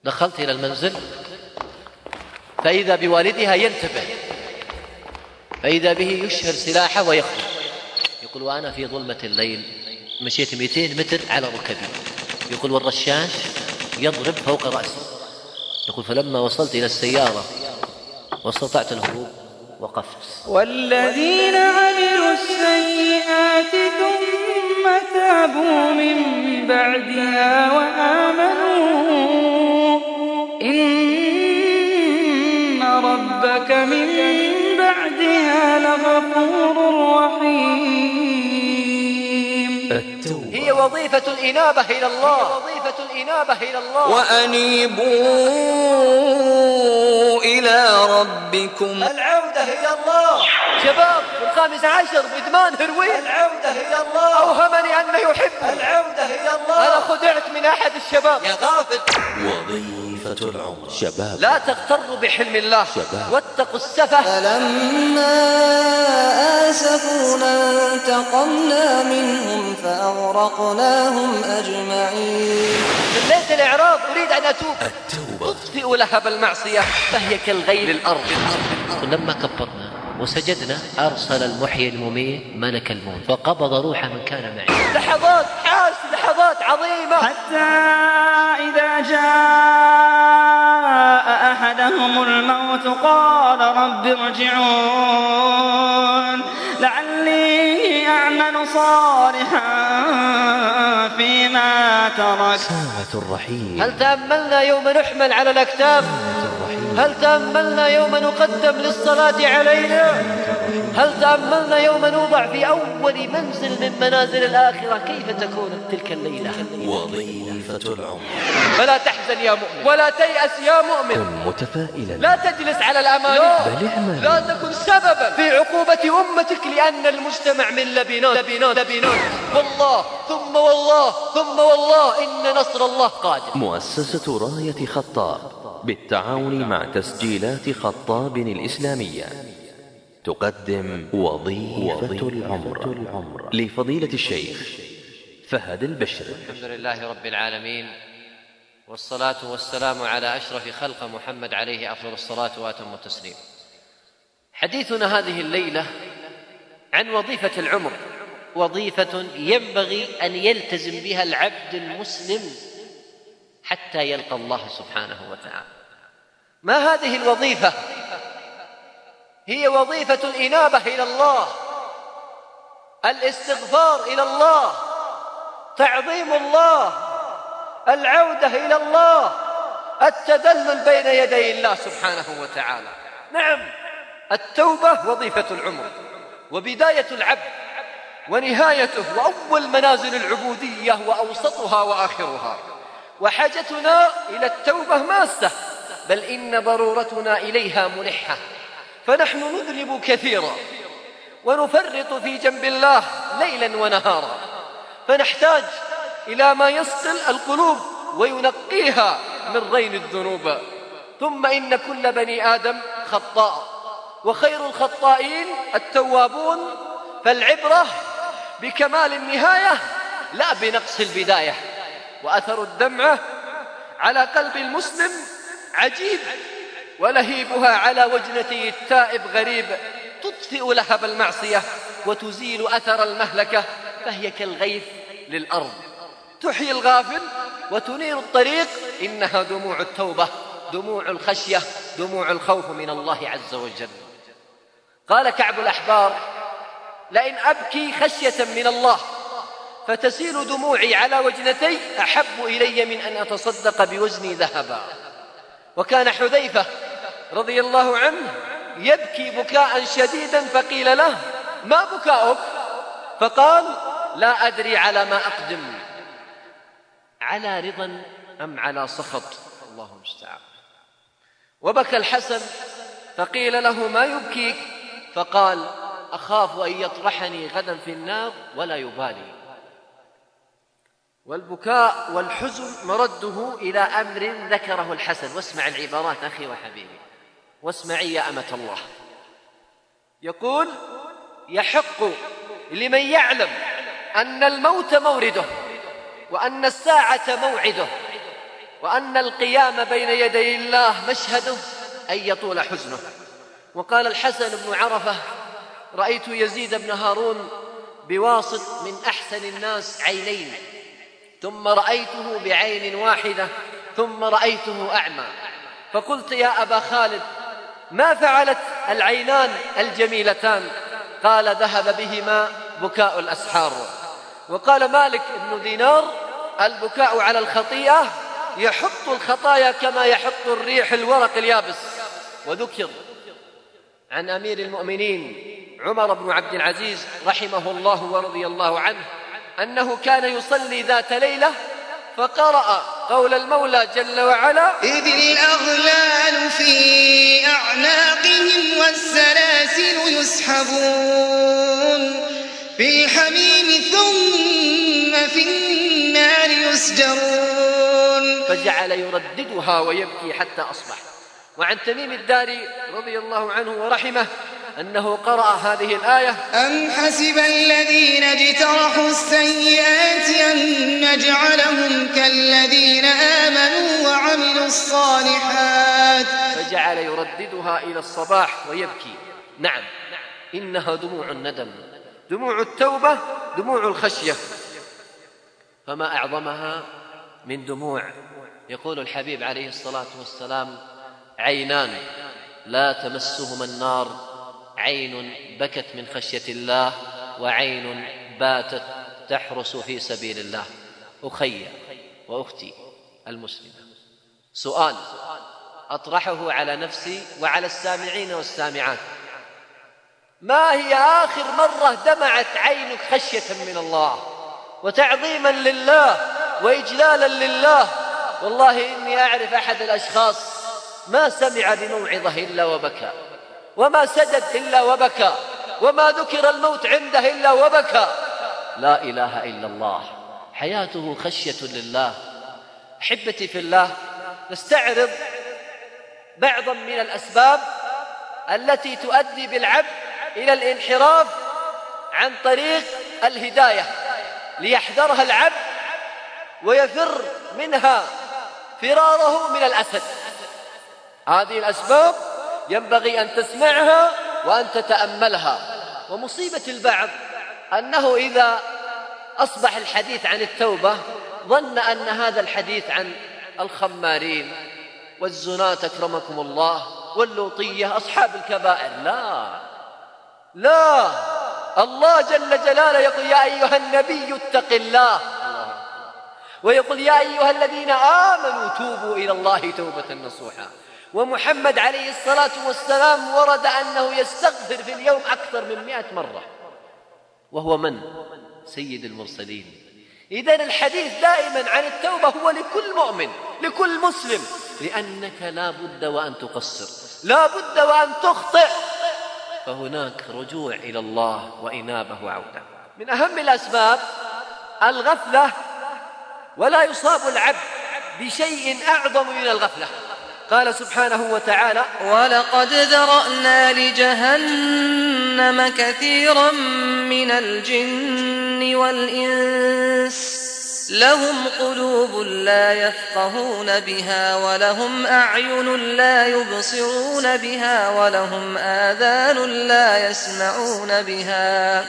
دخلت إلى المنزل فإذا بوالدها ينتبه، فإذا به يشهر سلاحه ويخرج. يقول وأنا في ظلمة الليل مشيت 200 متر على ركبي، يقول والرشاش يضرب فوق رأسي. يقول فلما وصلت إلى السيارة واستطعت الهروب وقفت. والذين عملوا السيئات ثم تابوا من بعدها وآمنوا إن ربك من بعدها لغفور رحيم. هي وظيفة الإنابة إلى الله، وأنيبوا إلى ربكم، العودة إلى الله. شباب في 15 بإدمان هروين، العودة إلى الله. أوهمني أنه يحبني، العودة إلى الله. أنا خدعت من أحد الشباب يا غافل. وظيفة العمر شباب، لا تغتروا بحلم الله شباب، واتقوا السفه. فلما آسفونا انتقمنا منهم فأغرقناهم أجمعين. من ليلة الإعراض أريد أن أتوب، أطفئ لهب المعصية فهي كالغيل الأرض. ولما كبرنا وسجدنا أرسل المحيي المميت ملك الموت فقبض روح من كان معي. لحظات عظيمة، حتى إذا جاء أحدهم الموت قال رب ارجعون لعلي أعمل صالحا فيما ترك. ساعة الرحيل. هل تأملنا يوم نحمل على الأكتاف؟ هل تأملنا يوم نقدم للصلاة علينا؟ هل تأملنا يوم نوضع في أول منزل من منازل الآخرة؟ كيف تكون تلك الليلة؟ وظيفة العمر. فلا تحزن يا مؤمن ولا تيأس يا مؤمن. كن متفائلا، لا تجلس على الأماني، بل اعمل. لا تكن سببا في عقوبة أمتك، لأن المجتمع من لبنات. والله ثم والله إن نصر الله قادم. مؤسسة راية خطاب بالتعاون مع تسجيلات خطاب الإسلامية تقدم وظيفة العمر لفضيلة الشيخ فهد البشري. الحمد لله رب العالمين، والصلاة والسلام على أشرف خلق محمد عليه أفضل الصلاة وأتم التسليم. حديثنا هذه الليلة عن وظيفة العمر، وظيفة ينبغي أن يلتزم بها العبد المسلم حتى يلقى الله سبحانه وتعالى. ما هذه الوظيفة؟ هي وظيفة الإنابة إلى الله، الاستغفار إلى الله، تعظيم الله، العودة إلى الله، التذلل بين يدي الله سبحانه وتعالى. نعم، التوبة وظيفة العمر، وبداية العبد ونهايته، وأول منازل العبودية وأوسطها وآخرها. وحاجتنا إلى التوبة ماسة، بل إن ضرورتنا إليها ملحة، فنحن نذنب كثيرا ونفرط في جنب الله ليلا ونهارا، فنحتاج إلى ما يصقل القلوب وينقيها من رين الذنوب. ثم إن كل بني آدم خطاء، وخير الخطائين التوابون، فالعبرة بكمال النهاية لا بنقص البداية. وأثر الدمعة على قلب المسلم عجيب، ولهيبها على وجنتي التائب غريب. تطفئ لهب المعصية وتزيل أثر المهلكة، فهي كالغيث للأرض، تحيي الغافل وتنير الطريق. إنها دموع التوبة، دموع الخشية، دموع الخوف من الله عز وجل. قال كعب الأحبار: لئن أبكي خشية من الله فتسيل دموعي على وجنتي أحب إلي من أن أتصدق بوزني ذهبا. وكان حذيفة رضي الله عنه يبكي بكاء شديدا، فقيل له: ما بكاؤك؟ فقال: لا أدري على ما أقدم، على رضا أم على سخط، الله المستعان. وبكى الحسن فقيل له: ما يبكيك؟ فقال: أخاف أن يطرحني غدا في النار ولا يبالي. والبكاء والحزن مرده إلى أمر ذكره الحسن. واسمع العبارات أخي وحبيبي، واسمعي يا أمة الله. يقول: يحق لمن يعلم أن الموت مورده وأن الساعة موعده وأن القيام بين يدي الله مشهده أن يطول حزنه. وقال الحسن بن عرفة: رأيت يزيد بن هارون بواسط من أحسن الناس عينين، ثم رأيته بعين واحدة، ثم رأيته أعمى، فقلت: يا أبا خالد، ما فعلت العينان الجميلتان؟ قال: ذهب بهما بكاء الأسحار. وقال مالك بن دينار: البكاء على الخطيئة يحط الخطايا كما يحط الريح الورق اليابس. وذكر عن أمير المؤمنين عمر بن عبد العزيز رحمه الله ورضي الله عنه أنه كان يصلي ذات ليلة فقرأ قول المولى جل وعلا: إذ الأغلال في أعناقهم والسلاسل يسحبون في الحميم ثم في النار يسجرون. فجعل يرددها ويبكي حتى أصبح. وعن تميم الداري رضي الله عنه ورحمه أنه قرأ هذه الآية: أم حسب الذين اجترحوا السيئات أن نجعلهم كالذين آمنوا وعملوا الصالحات. فجعل يرددها إلى الصباح ويبكي. نعم، إنها دموع الندم، دموع التوبة، دموع الخشية، فما أعظمها من دموع. يقول الحبيب عليه الصلاة والسلام: عينان لا تمسهما النار، عين بكت من خشية الله، وعين باتت تحرس في سبيل الله. أخي وأختي المسلمة، سؤال أطرحه على نفسي وعلى السامعين والسامعات: ما هي آخر مرة دمعت عينك خشية من الله وتعظيما لله وإجلالا لله؟ والله إني أعرف أحد الأشخاص ما سمع بموعظة إلا وبكى، وما سجد إلا وبكى، وما ذكر الموت عنده إلا وبكى. لا إله إلا الله، حياته خشية لله. أحبتي في الله، نستعرض بعضا من الأسباب التي تؤدي بالعبد إلى الانحراف عن طريق الهداية، ليحذرها العبد ويفر منها فراره من الأسد. هذه الأسباب ينبغي أن تسمعها وأن تتأملها. ومصيبة البعض أنه إذا أصبح الحديث عن التوبة ظن أن هذا الحديث عن الخمارين والزناة أكرمكم الله واللوطية أصحاب الكبائر. لا، الله جل جلاله يقول: يا أيها النبي اتق الله، ويقول: يا أيها الذين آمنوا توبوا إلى الله توبة نصوحا. ومحمد عليه الصلاة والسلام ورد أنه يستغفر في اليوم أكثر من 100 مرة، وهو من؟ سيد المرسلين. إذن الحديث دائما عن التوبة هو لكل مؤمن، لكل مسلم، لأنك لا بد وأن تقصر، لا بد وأن تخطئ، فهناك رجوع إلى الله وإنابة وعودة. من أهم الأسباب الغفلة، ولا يصاب العبد بشيء أعظم من الغفلة. قال سبحانه وتعالى: ولقد ذرأنا لجهنم كثيرا من الجن والإنس لهم قلوب لا يفقهون بها ولهم أعين لا يبصرون بها ولهم آذان لا يسمعون بها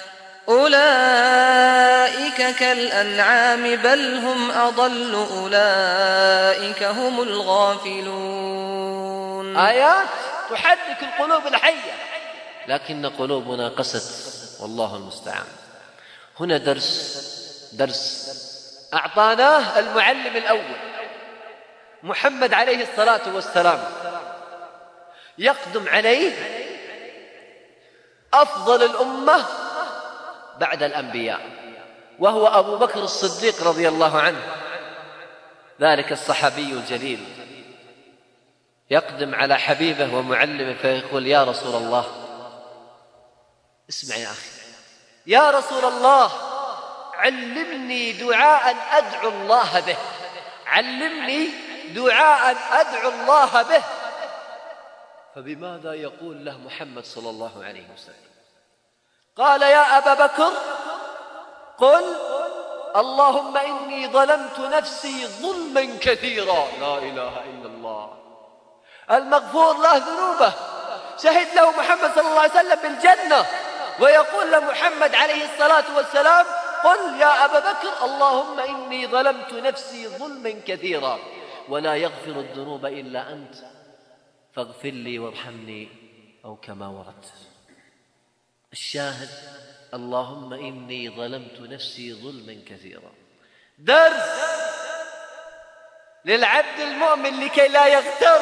أولئك كالأنعام بل هم أضل أولئك هم الغافلون. آيات تحرك القلوب الحية، لكن قلوبنا قست، والله المستعان. هنا درس أعطاناه المعلم الأول محمد عليه الصلاة والسلام، يقدم عليه أفضل الأمة بعد الأنبياء، وهو أبو بكر الصديق رضي الله عنه، ذلك الصحابي الجليل، يقدم على حبيبه ومعلمه فيقول: يا رسول الله، اسمع يا أخي، يا رسول الله، علمني دعاء أدعو الله به، علمني دعاء أدعو الله به. فبماذا يقول له محمد صلى الله عليه وسلم؟ قال: يا أبا بكر، قل اللهم إني ظلمت نفسي ظلما كثيرا. لا إله إلا الله. المغفور له ذنوبه، شهد له محمد صلى الله عليه وسلم بالجنة، ويقول لمحمد عليه الصلاة والسلام: قل يا أبا بكر اللهم إني ظلمت نفسي ظلما كثيرا ولا يغفر الذنوب إلا أنت فاغفر لي وارحمني، أو كما ورد. الشاهد: اللهم إني ظلمت نفسي ظلما كثيرا. درس للعبد المؤمن لكي لا يغتر.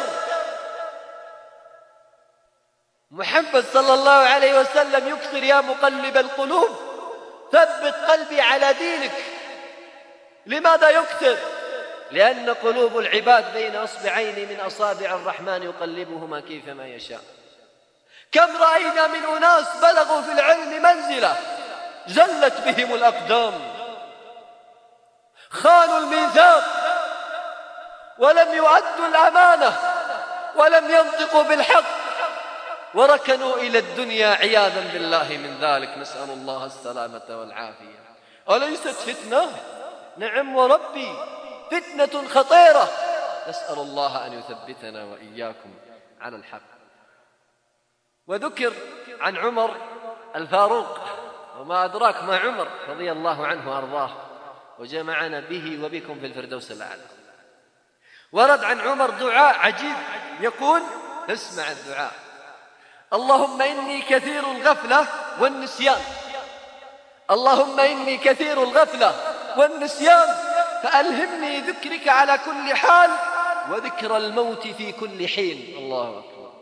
محمد صلى الله عليه وسلم يكثر: يا مقلب القلوب ثبت قلبي على دينك. لماذا يكثر؟ لأن قلوب العباد بين أصبعين من أصابع الرحمن يقلبهما كيفما يشاء. كم رأينا من أناس بلغوا في العلم منزلة زلت بهم الأقدام، خانوا الميثاق ولم يؤدوا الأمانة ولم ينطقوا بالحق، وركنوا إلى الدنيا عياذا بالله من ذلك. نسأل الله السلامة والعافية. أليست فتنة؟ نعم وربي، فتنة خطيرة. نسأل الله أن يثبتنا وإياكم على الحق. وذكر عن عمر الفاروق، وما أدراك ما عمر رضي الله عنه وأرضاه، وجمعنا به وبكم في الفردوس الأعلى. ورد عن عمر دعاء عجيب يقول: اسمع الدعاء: اللهم إني كثير الغفلة والنسيان، اللهم إني كثير الغفلة والنسيان فألهمني ذكرك على كل حال وذكر الموت في كل حين. الله أكبر.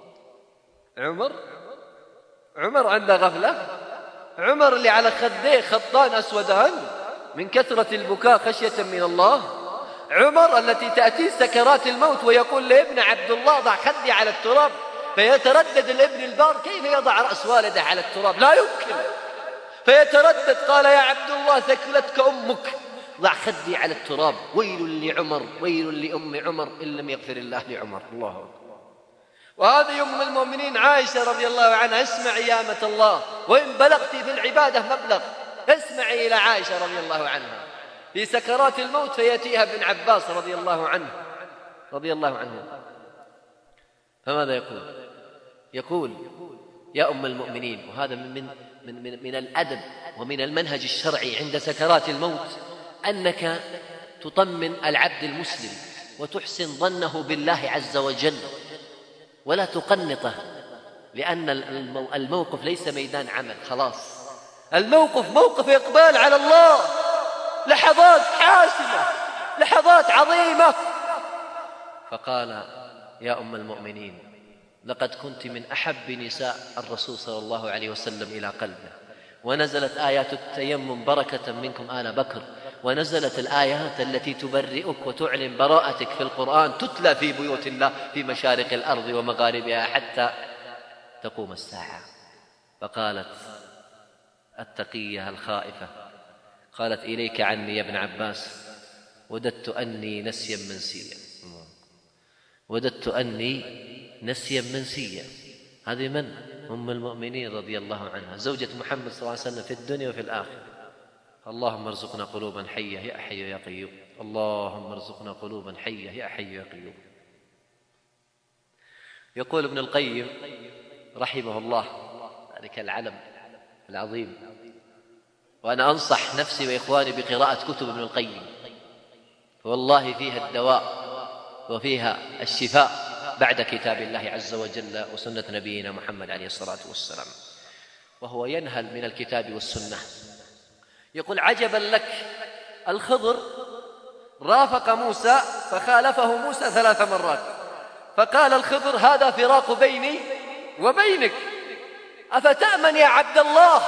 عمر عنده غفلة. عمر اللي على خديه خطان أسودان من كثرة البكاء خشية من الله. عمر التي تأتي سكرات الموت ويقول لابن عبد الله: ضع خدي على التراب، فيتردد الابن البار: كيف يضع رأس والده على التراب؟ لا يمكن. فيتردد: قال يا عبد الله ثكلتك أمك، ضع خدي على التراب. ويل لعمر، ويل لأم عمر إن لم يغفر الله لعمر. الله أكبر. وهذه أم المؤمنين عائشة رضي الله عنها. اسمعي يا أمة الله، وإن بلغتي في العبادة مبلغ، اسمعي إلى عائشة رضي الله عنها في سكرات الموت، فيأتيها ابن عباس رضي الله عنه فماذا يقول: يا أم المؤمنين. وهذا من الأدب ومن المنهج الشرعي عند سكرات الموت، أنك تطمن العبد المسلم وتحسن ظنه بالله عز وجل ولا تقنطه، لأن الموقف ليس ميدان عمل. خلاص، الموقف موقف إقبال على الله، لحظات حاسمة، لحظات عظيمة. فقال: يا أم المؤمنين، لقد كنت من أحب نساء الرسول صلى الله عليه وسلم إلى قلبه، ونزلت آيات التيمم بركة منكم آل بكر، ونزلت الآيات التي تبرئك وتعلن براءتك في القرآن، تتلى في بيوت الله في مشارق الأرض ومغاربها حتى تقوم الساعة. فقالت التقية الخائفة، قالت: إليك عني يا ابن عباس، وددت أني نسيا منسيا، وددت أني نسيا منسيا. هذه من؟ أم المؤمنين رضي الله عنها، زوجة محمد صلى الله عليه وسلم في الدنيا وفي الآخرة. اللهم ارزقنا قلوبا حية يا حي يا قيوم، اللهم ارزقنا قلوبا حية يا حي يا قيوم. يقول ابن القيم رحمه الله، ذلك العلم العظيم، وأنا أنصح نفسي وإخواني بقراءة كتب ابن القيم، فوالله فيها الدواء وفيها الشفاء بعد كتاب الله عز وجل وسنة نبينا محمد عليه الصلاة والسلام. وهو ينهل من الكتاب والسنة. يقول: عجبا لك، الخضر رافق موسى فخالفه موسى 3 مرات، فقال الخضر: هذا فراق بيني وبينك، أفتأمن يا عبد الله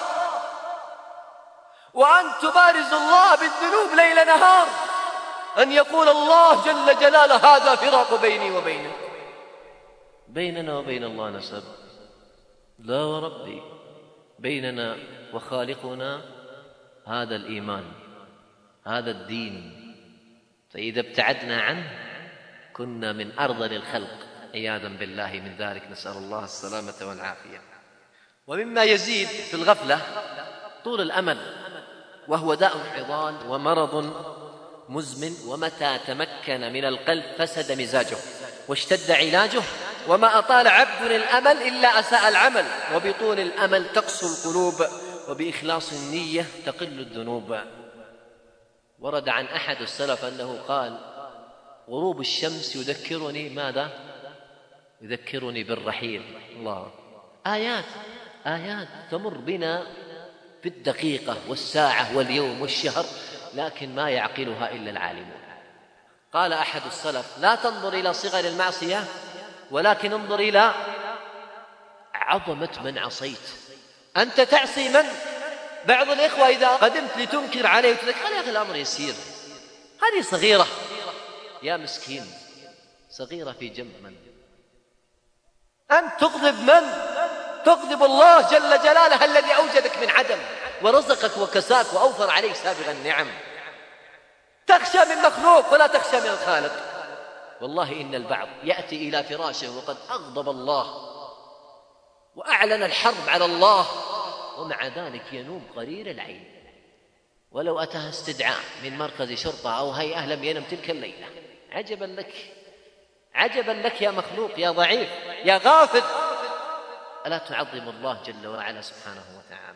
وأن تبارز الله بالذنوب ليل نهار، أن يقول الله جل جلاله: هذا فراق بيني وبينك. بيننا وبين الله نسب؟ لا وربي، بيننا وخالقنا هذا الإيمان، هذا الدين. فإذا ابتعدنا عنه كنا من أرذل الخلق عياذا بالله من ذلك، نسأل الله السلامة والعافية. ومما يزيد في الغفلة طول الأمل. وهو داء عضال ومرض مزمن، ومتى تمكن من القلب فسد مزاجه واشتد علاجه، وما أطال عبد الأمل إلا أساء العمل، وبطول الأمل تقسو القلوب، وبإخلاص النية تقل الذنوب. ورد عن أحد السلف أنه قال: غروب الشمس يذكرني ماذا؟ يذكرني بالرحيل. الله، آيات تمر بنا في الدقيقة والساعة واليوم والشهر، لكن ما يعقلها إلا العالمون. قال أحد السلف: لا تنظر إلى صغر المعصية، ولكن انظر إلى عظمة من عصيت. أنت تعصي من؟ بعض الإخوة إذا قدمت لتنكر عليه وتقول: يا أخي الأمر يسير، هذه صغيرة. يا مسكين، صغيرة في جنب من؟ أنت تغضب من؟ تغضب الله جل جلاله الذي أوجدك من عدم ورزقك وكساك وأوفر عليك سابغ النعم. تخشى من مخلوق ولا تخشى من الخالق. والله إن البعض يأتي إلى فراشه وقد أغضب الله وأعلن الحرب على الله، ومع ذلك ينوم قرير العين، ولو أتاه استدعاء من مركز شرطة أو هيئة لم ينم تلك الليلة. عجبا لك، عجبا لك يا مخلوق، يا ضعيف، يا غافل، ألا تعظم الله جل وعلا سبحانه وتعالى؟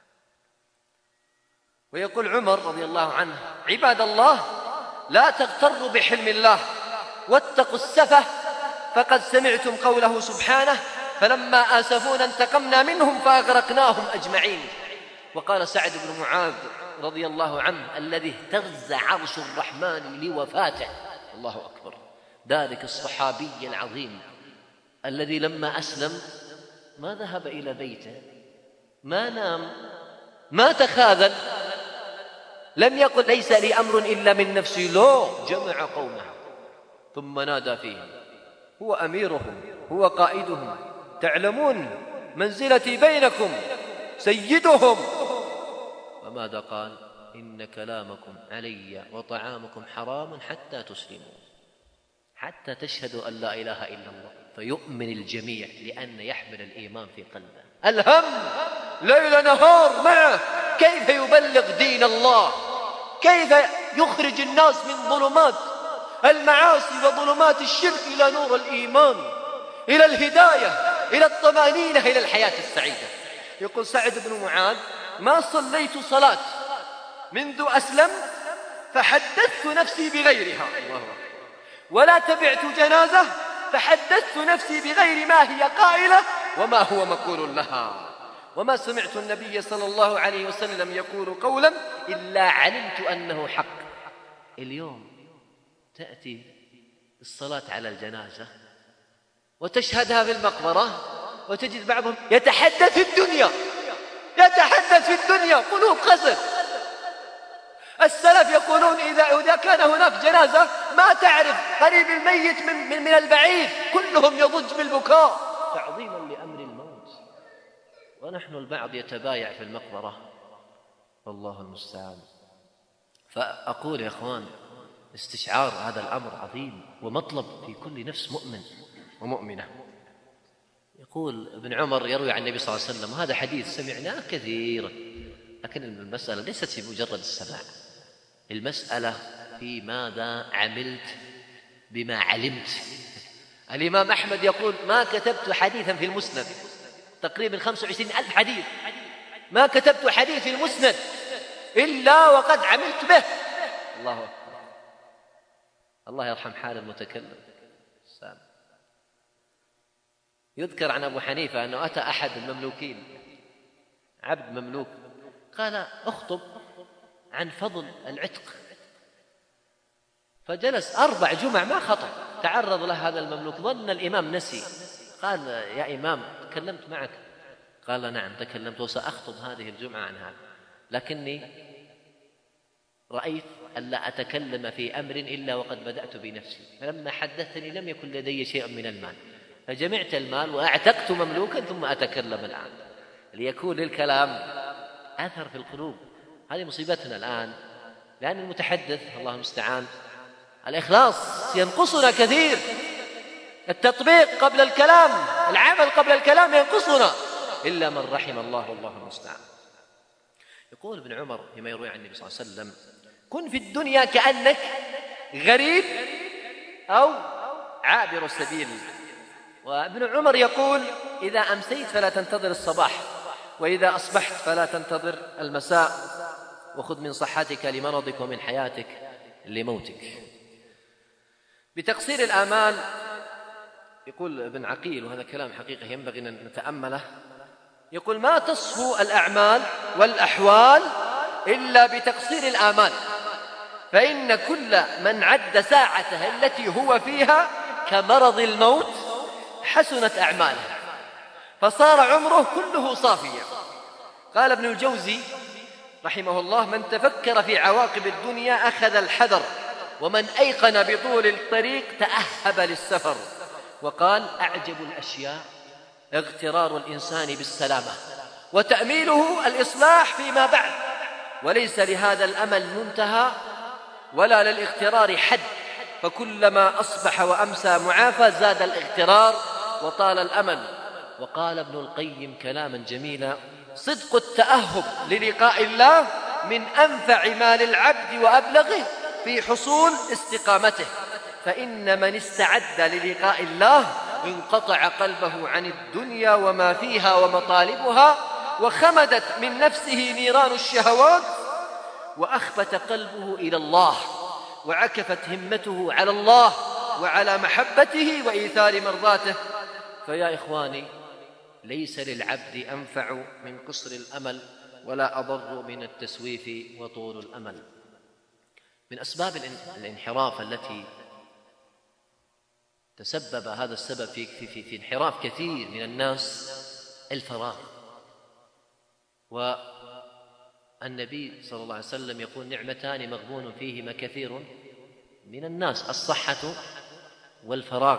ويقول عمر رضي الله عنه: عباد الله، لا تغتروا بحلم الله، واتقوا السفة، فقد سمعتم قوله سبحانه: فلما آسفونا انتقمنا منهم فأغرقناهم أجمعين. وقال سعد بن معاذ رضي الله عنه: الذي اهتز عرش الرحمن لوفاته. الله أكبر. ذلك الصحابي العظيم الذي لما أسلم ما ذهب إلى بيته، ما نام، ما تخاذل، لم يقل ليس لي أمر إلا من نفسي، لا، جمع قومه ثم نادى فيهم: هو أميرهم، هو قائدهم، تعلمون منزلتي بينكم، سيدهم. وماذا قال؟ إن كلامكم علي وطعامكم حرام حتى تسلموا، حتى تشهدوا أن لا إله إلا الله، فيؤمن الجميع لأن يحمل الإيمان في قلبه. الهم ليل نهار معه، كيف يبلغ دين الله، كيف يخرج الناس من ظلمات المعاصي وظلمات الشرك إلى نور الإيمان، إلى الهداية، إلى الطمأنينة، إلى الحياة السعيدة. يقول سعد بن معاذ: ما صليت صلاة منذ أسلم فحدثت نفسي بغيرها، الله أكبر، ولا تبعت جنازة فحدثت نفسي بغير ما هي قائلة وما هو مقول لها، وما سمعت النبي صلى الله عليه وسلم يقول قولا إلا علمت أنه حق. اليوم تأتي الصلاة على الجنازة وتشهدها في المقبرة، وتجد بعضهم يتحدث في الدنيا، يتحدث في الدنيا، قلوب قسد. السلف يقولون إذا كان هناك جنازة ما تعرف قريب الميت من البعيد، كلهم يضج بالبكاء تعظيما لأمر الموت، ونحن البعض يتبايع في المقبرة، والله المستعان. فأقول يا إخوان، استشعار هذا الأمر عظيم ومطلب في كل نفس مؤمن ومؤمنة. يقول ابن عمر يروي عن النبي صلى الله عليه وسلم، وهذا حديث سمعناه كثيرا، لكن المسألة ليست في مجرد السماع، المسألة في ماذا عملت بما علمت. الإمام أحمد يقول: ما كتبت حديثا في المسند، تقريبا 25,000 حديث، ما كتبت حديث في المسند إلا وقد عملت به. الله أكبر. الله يرحم حال المتكلم. يذكر عن أبو حنيفة أنه أتى أحد المملوكين، عبد مملوك، قال: أخطب عن فضل العتق، فجلس 4 جمع ما خطب. تعرض له هذا المملوك، ظن الإمام نسي، قال: يا إمام تكلمت معك؟ قال: نعم تكلمت، وسأخطب هذه الجمعة عن هذا، لكني رأيت ألا أتكلم في أمر إلا وقد بدأت بنفسي، فلما حدثني لم يكن لدي شيء من المال، فجمعت المال وأعتقت مملوكا ثم أتكلم الآن، ليكون للكلام أثر في القلوب. هذه مصيبتنا الآن، لأن المتحدث الله المستعان الإخلاص ينقصنا كثير، التطبيق قبل الكلام، العمل قبل الكلام ينقصنا، إلا من رحم الله والله المستعان. يقول ابن عمر فيما يروي عن النبي صلى الله عليه وسلم: كن في الدنيا كأنك غريب أو عابر السبيل. وابن عمر يقول: إذا أمسيت فلا تنتظر الصباح، وإذا أصبحت فلا تنتظر المساء، وخذ من صحتك لمرضك ومن حياتك لموتك. بتقصير الآمال يقول ابن عقيل، وهذا كلام حقيقة ينبغي أن نتأمله، يقول: ما تصفو الأعمال والأحوال إلا بتقصير الآمال، فإن كل من عد ساعته التي هو فيها كمرض الموت حسنت أعماله فصار عمره كله صافيا. قال ابن الجوزي رحمه الله: من تفكر في عواقب الدنيا أخذ الحذر، ومن أيقن بطول الطريق تأهب للسفر. وقال: أعجب الأشياء اغترار الإنسان بالسلامة، وتأميله الإصلاح فيما بعد، وليس لهذا الأمل منتهى ولا للاغترار حد، فكلما أصبح وأمسى معافى زاد الاغترار وطال الأمل. وقال ابن القيم كلاما جميلا: صدق التأهب للقاء الله من أنفع ما للعبد وأبلغه في حصول استقامته، فإن من استعد للقاء الله انقطع قلبه عن الدنيا وما فيها ومطالبها، وخمدت من نفسه نيران الشهوات، وأخبت قلبه إلى الله، وعكفت همته على الله وعلى محبته وإيثار مرضاته. فيا إخواني، ليس للعبد أنفع من قصر الأمل ولا أضر من التسويف وطول الأمل. من أسباب الانحراف التي تسبب هذا السبب في انحراف كثير من الناس الفراغ. والنبي صلى الله عليه وسلم يقول: نعمتان مغبون فيهما كثير من الناس: الصحة والفراغ.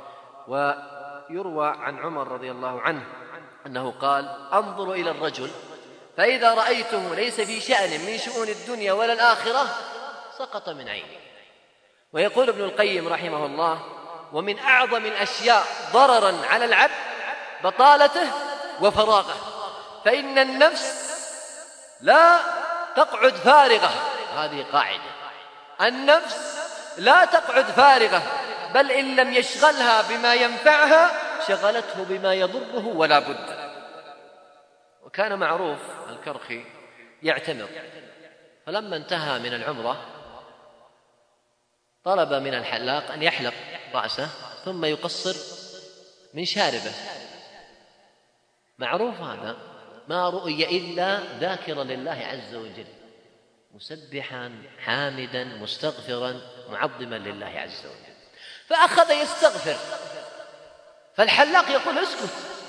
ويروى عن عمر رضي الله عنه أنه قال: انظروا إلى الرجل فإذا رأيته ليس في شأن من شؤون الدنيا ولا الآخرة سقط من عينه. ويقول ابن القيم رحمه الله: ومن أعظم الأشياء ضررا على العبد بطالته وفراغه، فإن النفس لا تقعد فارغة. هذه قاعدة: النفس لا تقعد فارغة، بل إن لم يشغلها بما ينفعها شغلته بما يضره ولا بد. وكان معروف الكرخي يعتمر، فلما انتهى من العمرة طلب من الحلاق أن يحلق رأسه ثم يقصر من شاربه. معروف هذا، ما رؤي إلا ذاكرا لله عز وجل، مسبحا حامدا مستغفرا معظما لله عز وجل. فأخذ يستغفر، فالحلاق يقول: اسكت،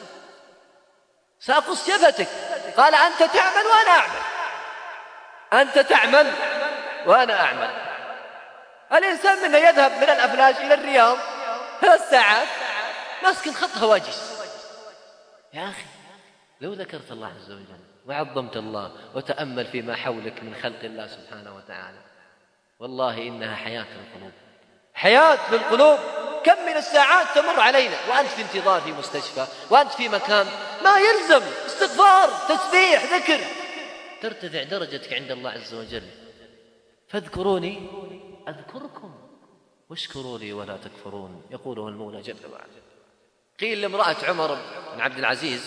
سأقص شفتك. قال: أنت تعمل وأنا أعمل، أنت تعمل وأنا أعمل. الإنسان منا يذهب من الأفلاج إلى الرياض 3 ساعات ماسك الخط هواجس. يا أخي، لو ذكرت الله عز وجل وعظمت الله وتأمل فيما حولك من خلق الله سبحانه وتعالى، والله إنها حياة للقلوب، حياة للقلوب. كم من الساعات تمر علينا وأنت في انتظار في مستشفى، وأنت في مكان ما يلزم استغفار تسبيح ذكر، ترتفع درجتك عند الله عز وجل. فاذكروني أذكركم واشكروا لي ولا تكفرون، يقوله المولى جل وعلا. قيل لامرأة عمر بن عبد العزيز: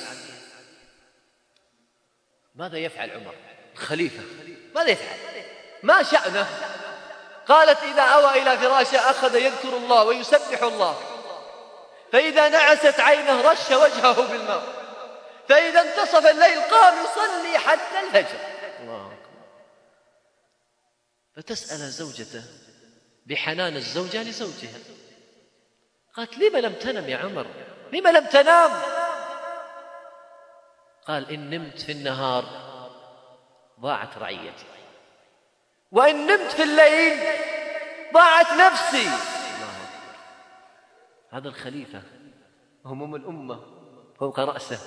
ماذا يفعل عمر الخليفة؟ ماذا يفعل؟ ما شأنه؟ قالت: إذا أوى إلى فراشه أخذ يذكر الله ويسبح الله، فإذا نعست عينه رش وجهه بالماء، فإذا انتصف الليل قام يصلي حتى الفجر. الله أكبر. فتسأل زوجته بحنان الزوجة لزوجها، قالت: لما لم تنم يا عمر؟ لما لم تنام؟ قال: إن نمت في النهار ضاعت رعيتي، وإن نمت في الليل ضاعت نفسي. الله أكبر. هذا الخليفة هموم الأمة فوق رأسه.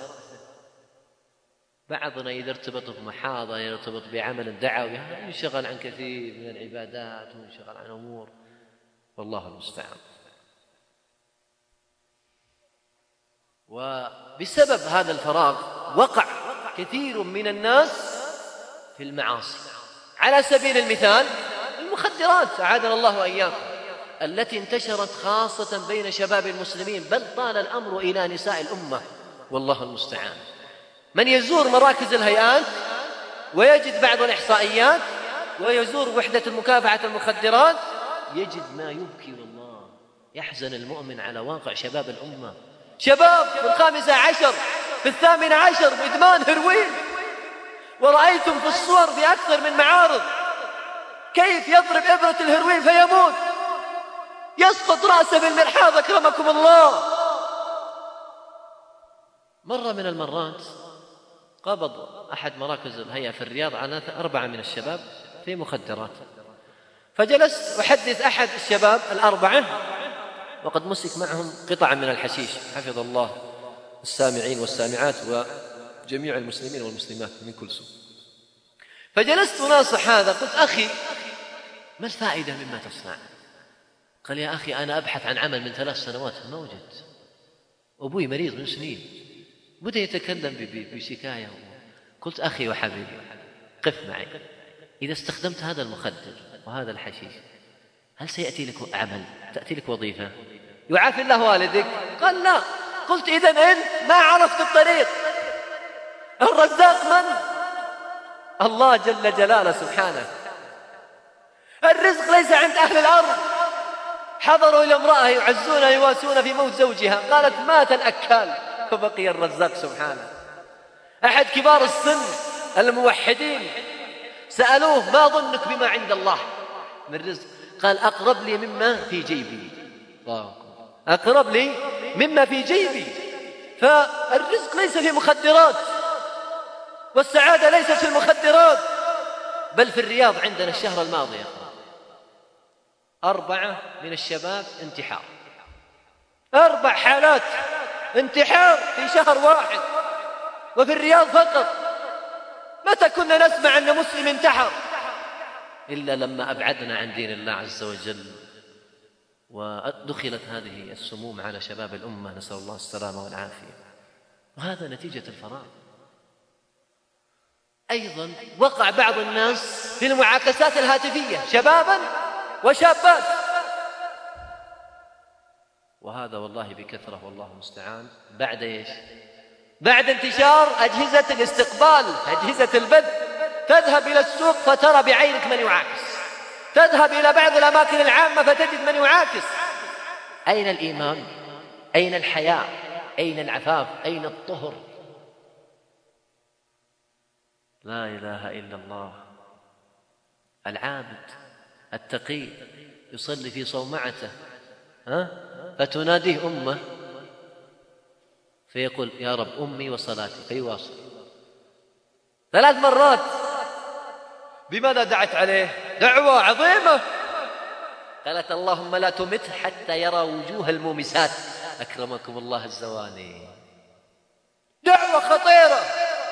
بعضنا إذا ارتبط بمحاضرة، يرتبط بعمل دعوي، ينشغل عن كثير من العبادات وينشغل عن أمور، والله المستعان. وبسبب هذا الفراغ وقع كثير من الناس في في المعاصي. على سبيل المثال المخدرات أعاذنا الله وإياكم، التي انتشرت خاصة بين شباب المسلمين، بل طال الأمر إلى نساء الأمة والله المستعان. من يزور مراكز الهيئات ويجد بعض الإحصائيات ويزور وحدة مكافحة المخدرات يجد ما يبكي والله، يحزن المؤمن على واقع شباب الأمة. شباب في 15 في 18 بإدمان هيروين، ورأيتم في الصور في أكثر من معارض كيف يضرب إبرة الهيروين فيموت، يسقط رأسه بالمرحاض أكرمكم الله. مرة من المرات قبض أحد مراكز الهيئة في الرياض على 4 من الشباب في مخدرات، فجلست أحدث أحد الشباب 4 وقد مسك معهم قطعا من الحشيش، حفظ الله السامعين والسامعات وجميع المسلمين والمسلمات من كل سوء. فجلست ناصح هذا، قلت أخي ما الفائدة مما تصنع؟ قال يا أخي أنا أبحث عن عمل من 3 سنوات ما وجدت، أبوي مريض من سنين. بدأ يتكلم بشكاية. قلت أخي وحبيبي قف معي، إذا استخدمت هذا المخدر وهذا الحشيش هل سيأتي لك عمل، تأتي لك وظيفة، يعافي الله والدك؟ قال لا. قلت إذن أنت ما عرفت الطريق. الرزاق من؟ الله جل جلاله سبحانه. الرزق ليس عند أهل الأرض. حضروا إلى امرأة يعزون يواسون في موت زوجها، قالت مات الأكال فبقي الرزاق سبحانه. أحد كبار السن الموحدين سألوه ما ظنك بما عند الله من رزق؟ قال أقرب لي مما في جيبي. أقرب لي مما في جيبي. فالرزق ليس في مخدرات، والسعادة ليست في المخدرات، بل في الرياض عندنا الشهر الماضي 4 من الشباب انتحار، 4 حالات انتحار في شهر واحد، وفي الرياض فقط. متى كنا نسمع أن مسلم انتحر؟ إلا لما أبعدنا عن دين الله عز وجل ودخلت هذه السموم على شباب الأمة، نسأل الله السلامة والعافية. وهذا نتيجة الفراغ. أيضا وقع بعض الناس في المعاكسات الهاتفية، شبابا وشابات، وهذا والله بكثرة والله المستعان. بعد إيش؟ بعد انتشار أجهزة الاستقبال، أجهزة البث. تذهب إلى السوق فترى بعينك من يعاكس، تذهب إلى بعض الأماكن العامة فتجد من يعاكس. أين الإيمان؟ أين الحياء؟ أين العفاف؟ أين الطهر؟ لا إله إلا الله. العابد التقي يصلي في صومعته فتناديه أمه فيقول يا رب أمي وصلاتي، فيواصل 3 مرات. بماذا دعت عليه؟ دعوة عظيمة. قالت اللهم لا تمت حتى يرى وجوه المومسات أكرمكم الله الزواني. دعوة خطيرة.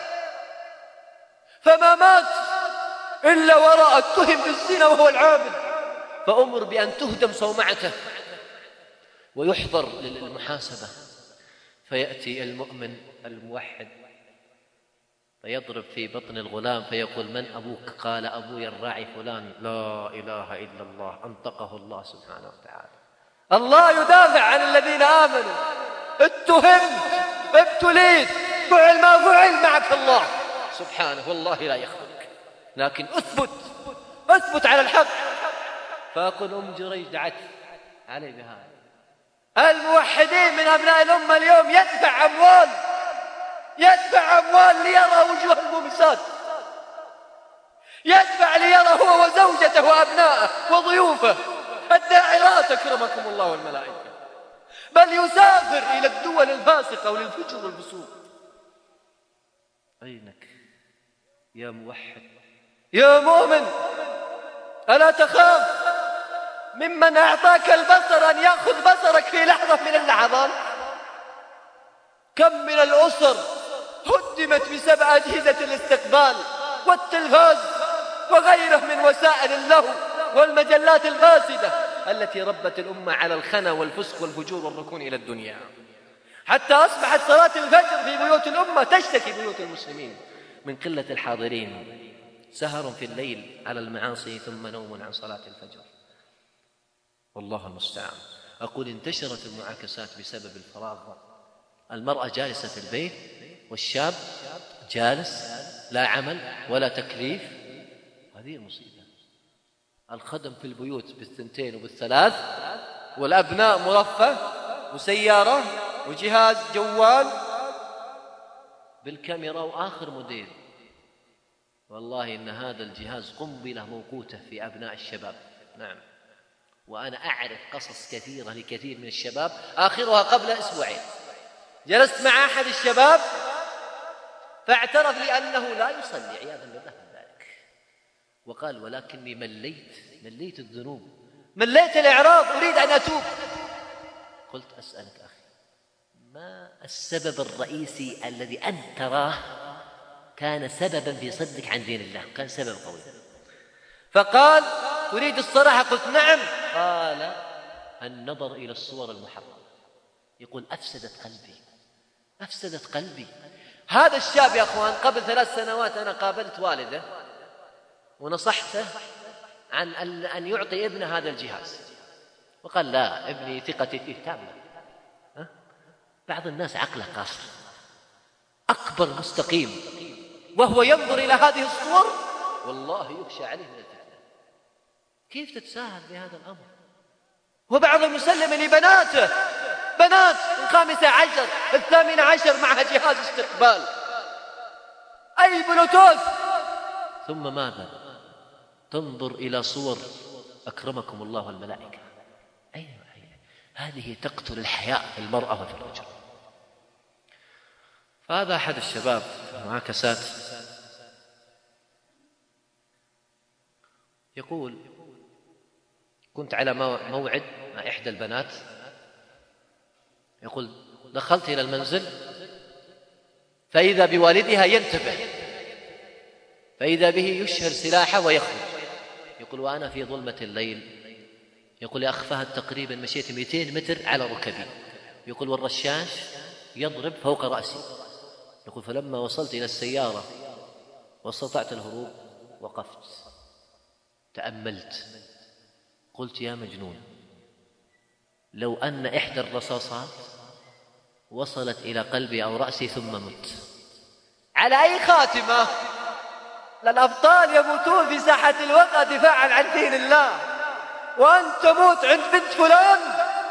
فما مات إلا وراء اتهم بالزنا وهو العابد، فأمر بأن تهدم صومعته ويحضر للمحاسبة. فيأتي المؤمن الموحد فيضرب في بطن الغلام فيقول من أبوك؟ قال أبوي الراعي فلان. لا إله إلا الله، أنطقه الله سبحانه وتعالى. الله يدافع عن الذين آمنوا. اتهمت، ابتليت، فعل ما فعل، معك الله سبحانه والله لا يخذلك، لكن أثبت على الحق. فأقول أم جريج دعت علي بهذا. الموحدين من أبناء الأمة اليوم يدفع أموال ليرى وجوه المومسات، يدفع ليرى هو وزوجته وأبنائه وضيوفه الداعرات أكرمكم الله والملائكة، بل يسافر إلى الدول الفاسقة وللفجر والفسوق. أينك يا موحد يا مؤمن؟ ألا تخاف ممن أعطاك البصر أن يأخذ بصرك في لحظة من اللحظات؟ كم من الأسر هدمت بسبب أجهزة الاستقبال والتلفاز وغيره من وسائل اللهو والمجلات الفاسدة التي ربت الأمة على الخنا والفسق والفجور والركون إلى الدنيا، حتى أصبحت صلاة الفجر في بيوت الأمة تشتكي بيوت المسلمين من قلة الحاضرين. سهر في الليل على المعاصي ثم نوم عن صلاة الفجر. والله المستعان. أقول انتشرت المعاكسات بسبب الفراغ. المرأة جالسة في البيت والشاب جالس لا عمل ولا تكليف. هذه مصيبة. الخدم في البيوت بالثنتين وبالثلاث، والأبناء مرفه وسيارة وجهاز جوال بالكاميرا وآخر موديل. والله إن هذا الجهاز قنبلة موقوتة في أبناء الشباب. نعم، وأنا أعرف قصص كثيرة لكثير من الشباب، آخرها قبل أسبوعين جلست مع أحد الشباب فاعترف لي أنه لا يصلي عياذا بالله من ذلك، وقال ولكني مليت الذنوب، مليت الإعراض، أريد أن أتوب. قلت أسألك أخي، ما السبب الرئيسي الذي أنت تراه كان سببا في صدك عن دين الله، كان سبب قوي؟ فقال تريد الصراحة؟ قلت نعم. قال النظر إلى الصور المحرمة. يقول أفسدت قلبي. هذا الشاب يا أخوان قبل 3 سنوات أنا قابلت والده ونصحته عن أن يعطي ابنه هذا الجهاز، وقال لا، ابني ثقتي فيه تامة. بعض الناس عقله قاصر، أكبر مستقيم، وهو ينظر إلى هذه الصور والله يخشى عليه من الفتنة. كيف تتساهل بهذا الأمر؟ وبعض المسلم لبناته، بنات 15 18 معها جهاز استقبال، أي بلوتوث، ثم ماذا؟ تنظر إلى صور أكرمكم الله والملائكة. هذه تقتل الحياء في المرأة وفي الرجل. فهذا أحد الشباب معاكسات. يقول كنت على موعد مع إحدى البنات، يقول دخلت إلى المنزل فإذا بوالدها ينتبه، فإذا به يشهر سلاحه ويخرج. يقول وأنا في ظلمة الليل، يقول يا أخ فهد تقريبا مشيت 200 متر على ركبي، يقول والرشاش يضرب فوق رأسي. يقول فلما وصلت إلى السيارة واستطعت الهروب وقفت تأملت، قلت يا مجنون، لو أن إحدى الرصاصات وصلت إلى قلبي أو رأسي ثم مت، على أي خاتمة؟ الأبطال يموتون في ساحة الوقت دفاعا عن دين الله، وأنت تموت عند بنت فلان،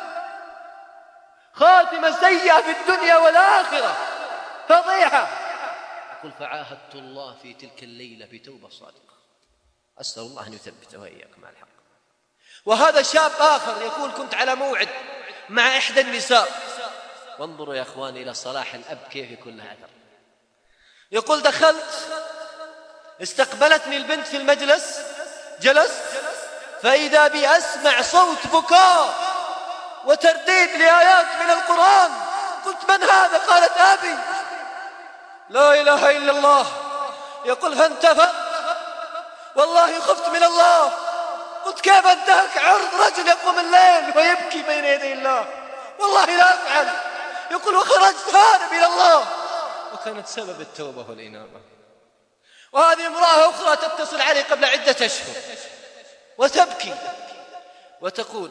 خاتمة سيئة في الدنيا والآخرة، فضيحة. يقول فعاهدت الله في تلك الليلة بتوبة صادقة، أسأل الله أن يثبته وإياكم على الحق. وهذا شاب آخر يقول كنت على موعد مع إحدى النساء، وانظروا يا أخوان إلى صلاح الأب كيف يكون لها أثر. يقول دخلت استقبلتني البنت في المجلس، جلست فإذا بي أسمع صوت بكاء وترديد لآيات من القرآن. قلت من هذا؟ قالت أبي. لا إله إلا الله. يقول فانتفضت والله خفت من الله. قلت كيف انتهك عرض رجل يقوم الليل ويبكي بين يدي الله؟ والله لا أفعل. يقول وخرجت هارب إلى الله، وكانت سبب التوبة والإنابة. وهذه امرأة أخرى تتصل علي قبل عدة أشهر وتبكي وتقول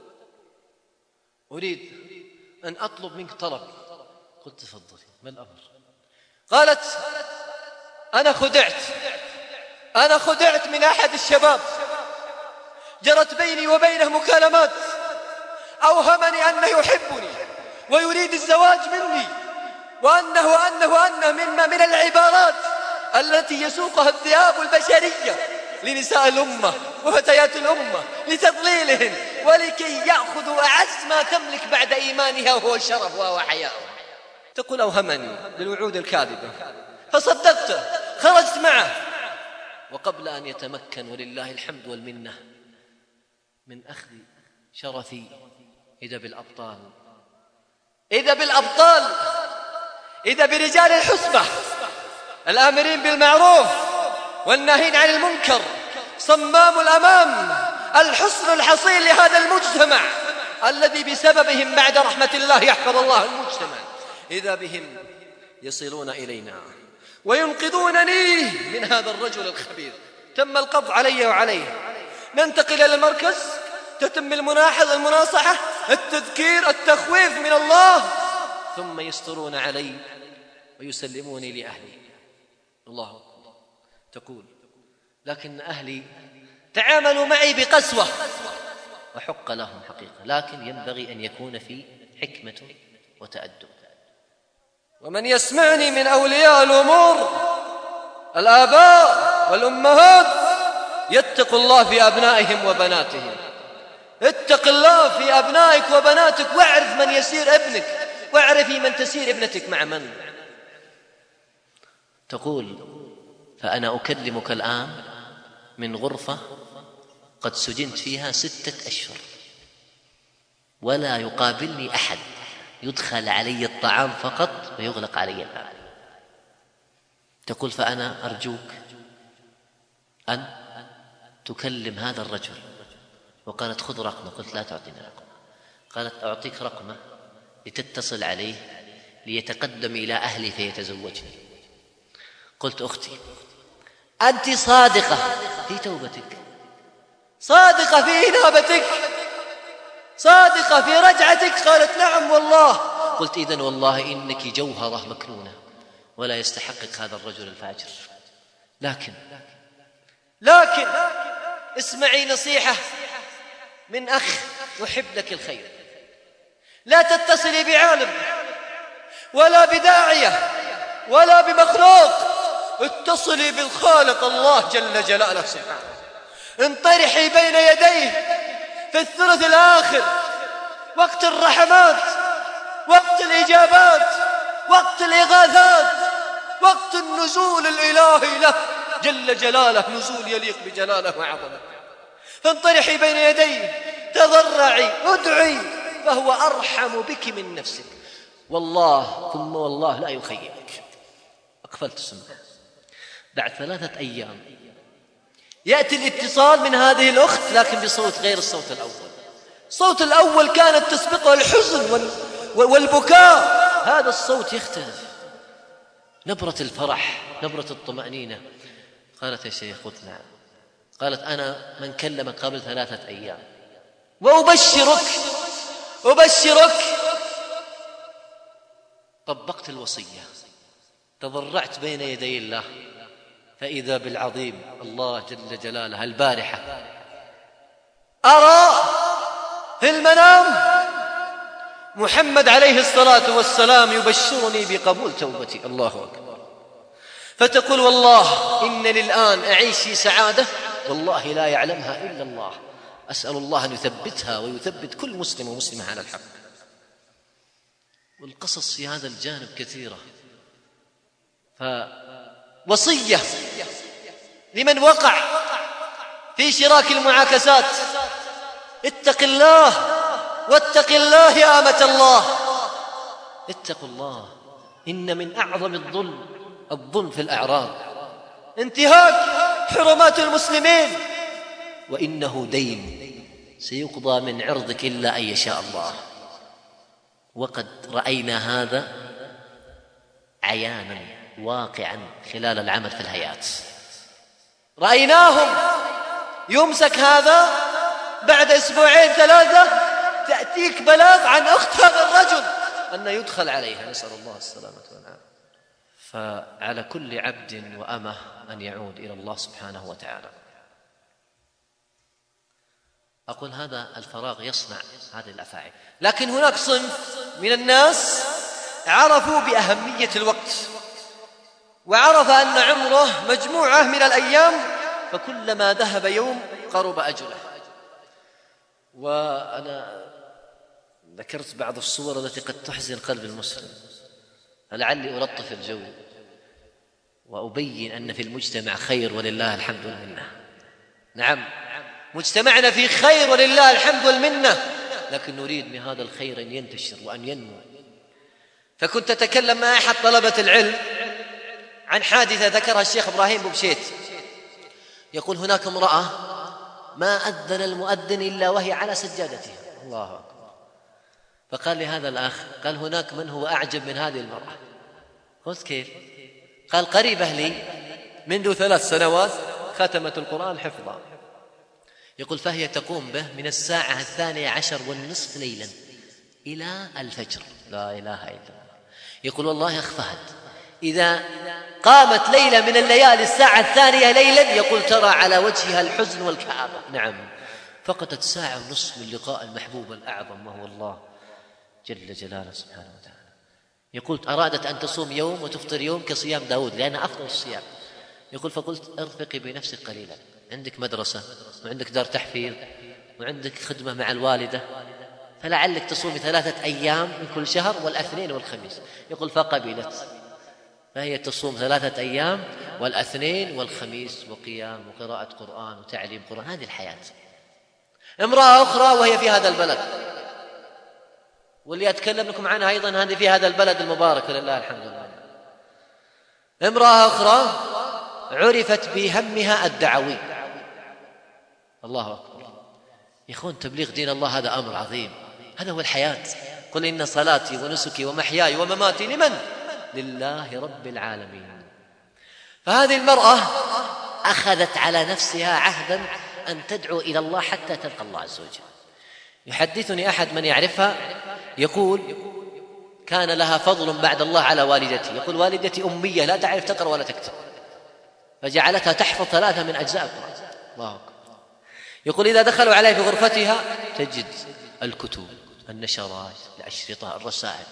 أريد أن أطلب منك طلب. قلت تفضلي، ما الأمر؟ قالت أنا خدعت من أحد الشباب، جرت بيني وبينه مكالمات، أوهمني أنه يحبني ويريد الزواج مني، وأنه مما من العبارات التي يسوقها الذئاب البشرية لنساء الأمة وفتيات الأمة لتضليلهن ولكي يأخذوا أعز ما تملك بعد إيمانها وهو الشرف وهو حياؤها. تقول أوهمني للوعود الكاذبة فصدقته، خرجت معه، وقبل أن يتمكن ولله الحمد والمنة من أخذ شرفي إذا بالأبطال، إذا برجال الحسبة الآمرين بالمعروف والناهين عن المنكر، صمام الأمام، الحصن الحصين لهذا المجتمع الذي بسببهم بعد رحمة الله يحفظ الله المجتمع. إذا بهم يصلون إلينا وينقذونني من هذا الرجل الخبيث. تم القبض علي وعليه، ننتقل إلى المركز، تتم المناصحة، التذكير، التخويف من الله، ثم يسترون علي ويسلموني لأهلي. الله أكبر. تقول: لكن أهلي تعاملوا معي بقسوة وحق لهم حقيقة، لكن ينبغي أن يكون في حكمة وتأدب. ومن يسمعني من أولياء الأمور الآباء والأمهات يتقوا الله في أبنائهم وبناتهم. اتق الله في أبنائك وبناتك، واعرف من يسير ابنك، واعرفي من تسير ابنتك مع من. تقول: فأنا أكلمك الآن من غرفة قد سجنت فيها 6 أشهر، ولا يقابلني أحد، يدخل علي الطعام فقط ويغلق علي الباب. تقول: فأنا أرجوك أن تكلم هذا الرجل. وقالت: خذ رقمه. قلت: لا تعطيني رقمه. قالت: أعطيك رقمه لتتصل عليه ليتقدم إلى أهلي فيتزوجني. قلت: أختي، أنت صادقة في توبتك، صادقة في إنابتك، صادقة في رجعتك؟ قالت: نعم والله. قلت: إذن والله إنك جوهرة مكنونة ولا يستحقك هذا الرجل الفاجر. لكن اسمعي نصيحة من أخ يحب لك الخير: لا تتصلي بعالم ولا بداعية ولا بمخلوق، اتصلي بالخالق الله جل جلاله سبحانه. انطرحي بين يديه في الثلث الآخر، وقت الرحمات، وقت الإجابات، وقت الإغاثات، وقت النزول الإلهي له جل جلاله، نزول يليق بجلاله وعظمته. فانطرحي بين يديه، تضرعي، ادعي، فهو أرحم بك من نفسك، والله ثم والله لا يخيبك. أقفلت السمع. بعد 3 أيام يأتي الاتصال من هذه الأخت، لكن بصوت غير الصوت الأول. الصوت الأول كانت تسبقه الحزن والبكاء، هذا الصوت يختلف، نبرة الفرح، نبرة الطمأنينة. قالت: يا شيخ. قلت: نعم. قالت: أنا من كلمك قبل 3 أيام وأبشرك طبقت الوصية، تضرعت بين يدي الله، فإذا بالعظيم الله جل جلاله البارحة أرى في المنام محمد عليه الصلاة والسلام يبشرني بقبول توبتي. الله أكبر. فتقول: والله إنني الآن أعيش في سعادة والله لا يعلمها إلا الله، أسأل الله أن يثبتها ويثبت كل مسلم ومسلمة على الحق. والقصص في هذا الجانب كثيرة. فوصية لمن وقع في شراك المعاكسات: اتق الله، واتق الله يا أمة الله، اتقوا الله. إن من أعظم الظلم في الأعراض انتهاك حرمات المسلمين، وإنه دين سيقضى من عرضك إلا أن يشاء الله. وقد رأينا هذا عيانا واقعا خلال العمل في الهيئات، رأيناهم يمسك هذا بعد 2 3 تأتيك بلاغ عن أخت هذا الرجل أن يدخل عليها، نسأل الله السلامة والعافية. فعلى كل عبد وأمة أن يعود إلى الله سبحانه وتعالى. أقول هذا الفراغ يصنع هذه الأفاعي، لكن هناك صنف من الناس عرفوا بأهمية الوقت، وعرف أن عمره مجموعة من الأيام، فكلما ذهب يوم قرب أجله. وأنا ذكرت بعض الصور التي قد تحزن قلب المسلم، فلعلي ألطف الجو وأبين أن في المجتمع خير ولله الحمد والمنة. نعم، مجتمعنا في خير ولله الحمد والمنة، لكن نريد من هذا الخير أن ينتشر وأن ينمو. فكنت أتكلم مع أحد طلبة العلم عن حادثة ذكرها الشيخ إبراهيم بوبشيت، يقول: هناك امرأة ما أذن المؤذن إلا وهي على سجادتها. الله أكبر. فقال لي هذا الأخ، قال: هناك من هو أعجب من هذه المرأة. قلت: كيف؟ قال قريبة لي منذ 3 سنوات ختمت القرآن حفظا. يقول فهي تقوم به من 12:30 ليلا إلى الفجر. لا إله إلا الله. يقول والله يا أخ فهد إذا قامت ليلة من الليالي 2:00 ليلا يقول ترى على وجهها الحزن والكآبة. نعم، فقدت 1.5 ساعة من لقاء المحبوب الأعظم وهو الله جل جلاله سبحانه وتعالى. يقول أرادت أن تصوم يوم وتفطر يوم كصيام داود لأنه أفضل الصيام. يقول فقلت ارفقي بنفسك قليلا، عندك مدرسة وعندك دار تحفيظ وعندك خدمة مع الوالدة، فلعلك تصومي 3 أيام من كل شهر والاثنين والخميس. يقول فقبلت، فهي تصوم 3 أيام والاثنين والخميس وقيام وقراءة قرآن وتعليم قرآن. هذه الحياة. امرأة أخرى وهي في هذا البلد، واللي أتكلم لكم عنها أيضا هذه في هذا البلد المبارك لله الحمد لله. امرأة أخرى عرفت بهمها الدعوي. الله أكبر يا إخوان، تبليغ دين الله هذا أمر عظيم، هذا هو الحياة. قل إن صلاتي ونسكي ومحياي ومماتي لمن؟ لله رب العالمين. فهذه المرأة أخذت على نفسها عهدا أن تدعو إلى الله حتى تلقى الله عز وجل. يحدثني أحد من يعرفها يقول كان لها فضل بعد الله على والدتي. يقول والدتي أمية لا تعرف تقرأ ولا تكتب، فجعلتها تحفظ 3 من أجزاء القرآن. الله أكبر. يقول إذا دخلوا عليه في غرفتها تجد الكتب، النشرات، الأشرطة، الرسائل.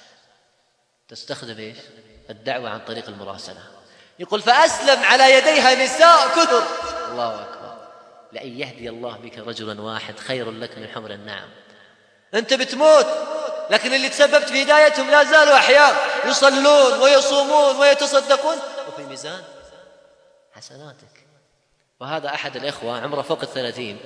تستخدم إيش؟ الدعوة عن طريق المراسلة. يقول فأسلم على يديها نساء كثر. الله أكبر. لأن يهدي الله بك رجلا واحد خير لك من حمر النعم. أنت بتموت، لكن اللي تسببت في هدايتهم لا زالوا أحياء يصلون ويصومون ويتصدقون وفي ميزان حسناتك. وهذا أحد الإخوة عمره فوق 30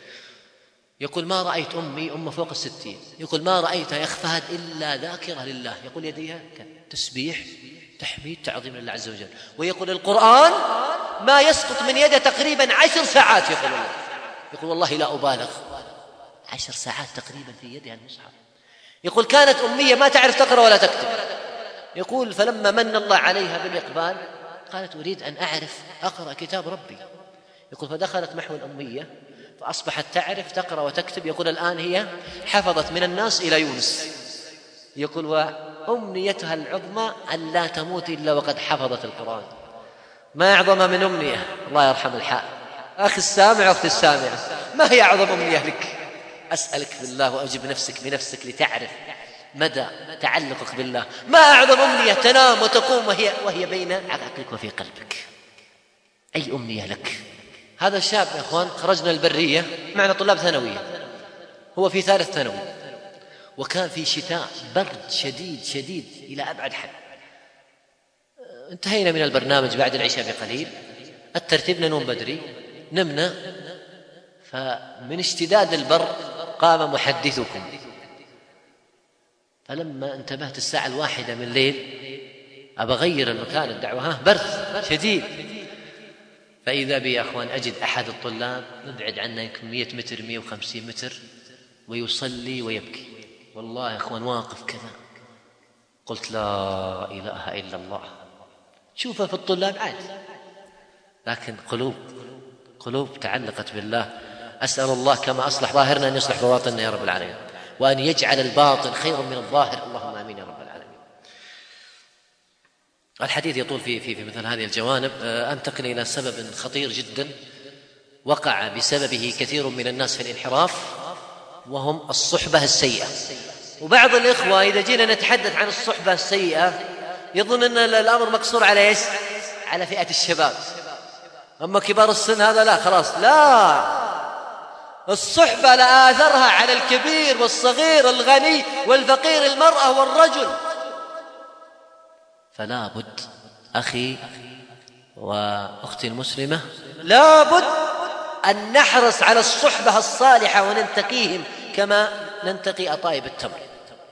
يقول ما رأيت أمي فوق 60. يقول ما رأيتها يا أخ فهد إلا ذاكرة لله. يقول يديها تسبيح تحميد تعظيم لله عز وجل. ويقول القرآن ما يسقط من يده تقريبا 10 ساعات. يقول والله لا أبالغ 10 ساعات تقريبا في يدها المصحف. يقول كانت أمية ما تعرف تقرأ ولا تكتب. يقول فلما من الله عليها بالإقبال قالت أريد أن أعرف أقرأ كتاب ربي. يقول فدخلت محو الأمية فأصبحت تعرف تقرأ وتكتب. يقول الآن هي حفظت من الناس إلى يونس. يقول وأمنيتها العظمى أن لا تموت إلا وقد حفظت القرآن. ما أعظم من أمنية. الله يرحم الحال. أخي السامع وأختي السامعة، ما هي أعظم أمنية لك؟ أسألك بالله وأجب نفسك بنفسك لتعرف مدى تعلقك بالله. ما أعظم أمنية تنام وتقوم وهي بين عقلك وفي قلبك؟ أي أمنية لك؟ هذا الشاب يا أخوان خرجنا البرية معنا طلاب ثانوية، هو في 3 ثانوي، وكان في شتاء برد شديد إلى أبعد حد. انتهينا من البرنامج بعد العشاء بقليل، الترتيب ننوم بدري، نمنا، فمن اشتداد البر قام محدثكم. فلما انتبهت 1:01 من الليل أبى أغير المكان الدعوة، برد شديد. فإذا بي يا أخوان أجد أحد الطلاب نبعد عنه يمكن 100 متر 150 متر ويصلي ويبكي. والله يا أخوان واقف كذا. قلت لا إله إلا الله. شوفها في الطلاب عادي، لكن قلوب تعلقت بالله. أسأل الله كما أصلح ظاهرنا أن يصلح بواطننا يا رب العالمين، وأن يجعل الباطن خيرا من الظاهر. اللهم آمين يا رب العالمين. الحديث يطول في مثل هذه الجوانب. أنتقل إلى سبب خطير جدا وقع بسببه كثير من الناس في الانحراف، وهم الصحبة السيئة. وبعض الإخوة إذا جينا نتحدث عن الصحبة السيئة يظن أن الأمر مقصور على إيش؟ على فئة الشباب، أما كبار السن هذا لا، خلاص لا. الصحبة لا آثرها على الكبير والصغير، الغني والفقير، المرأة والرجل. فلا بد أخي وأختي المسلمة، لا بد أن نحرص على الصحبة الصالحة وننتقيهم كما ننتقي أطايب التمر.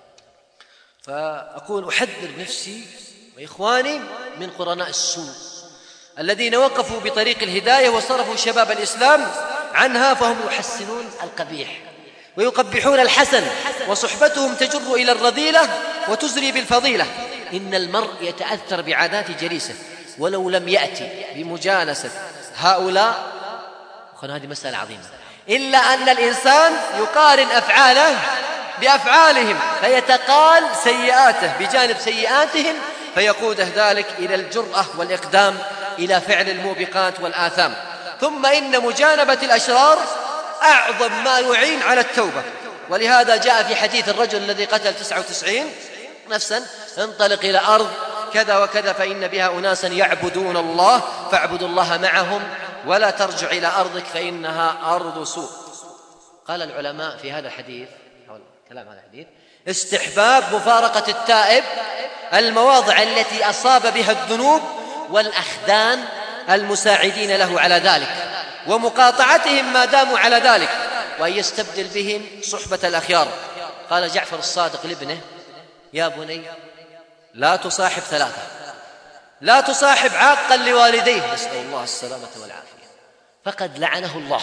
فأقول أحذر نفسي وإخواني من قرناء السوء الذين وقفوا بطريق الهداية وصرفوا شباب الإسلام عنها، فهم يحسنون القبيح ويقبحون الحسن، وصحبتهم تجر إلى الرذيلة وتزري بالفضيلة. إن المرء يتأثر بعادات جليسه ولو لم يأتي بمجالسة هؤلاء، هذه مسألة عظيمة، إلا أن الإنسان يقارن أفعاله بأفعالهم فيتقال سيئاته بجانب سيئاتهم، فيقوده ذلك إلى الجرأة والإقدام إلى فعل الموبقات والآثام. ثم إن مجانبة الأشرار أعظم ما يعين على التوبة، ولهذا جاء في حديث الرجل الذي قتل 99 نفسا: انطلق إلى أرض كذا وكذا فإن بها أناسا يعبدون الله فاعبدوا الله معهم ولا ترجع إلى أرضك فإنها أرض سوء. قال العلماء في هذا الحديث، كلام هذا الحديث، استحباب مفارقة التائب المواضع التي أصاب بها الذنوب والأخدان المساعدين له على ذلك، ومقاطعتهم ما داموا على ذلك، وأن يستبدل بهم صحبة الأخيار. قال جعفر الصادق لابنه: يا بني لا تصاحب ثلاثة، لا تصاحب عاقا لوالديه، نسأل الله السلامة والعافية، فقد لعنه الله،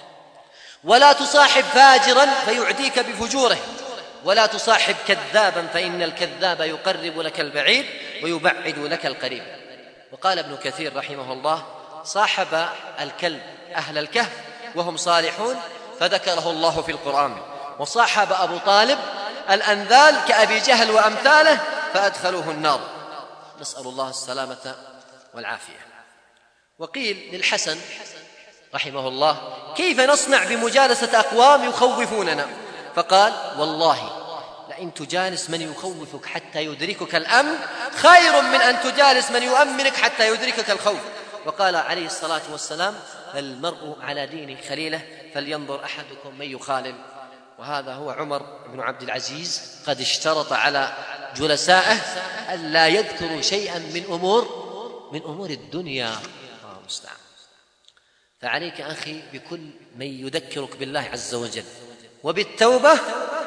ولا تصاحب فاجرا فيعديك بفجوره، ولا تصاحب كذابا فإن الكذاب يقرب لك البعيد ويبعد لك القريب. وقال ابن كثير رحمه الله: صاحب الكلب أهل الكهف وهم صالحون فذكره الله في القرآن، وصاحب أبو طالب الأنذال كأبي جهل وأمثاله فأدخلوه النار، نسأل الله السلامة والعافية. وقيل للحسن رحمه الله: كيف نصنع بمجالسة أقوام يخوفوننا؟ فقال: والله لئن تجالس من يخوفك حتى يدركك الأمن خير من أن تجالس من يؤمنك حتى يدركك الخوف. وقال عليه الصلاة والسلام: المرء على دين خليله فلينظر أحدكم من يخالل. وهذا هو عمر بن عبد العزيز قد اشترط على جلسائه ألا يذكروا شيئا من أمور الدنيا. المستعان. فعليك أخي بكل من يذكرك بالله عز وجل وبالتوبة.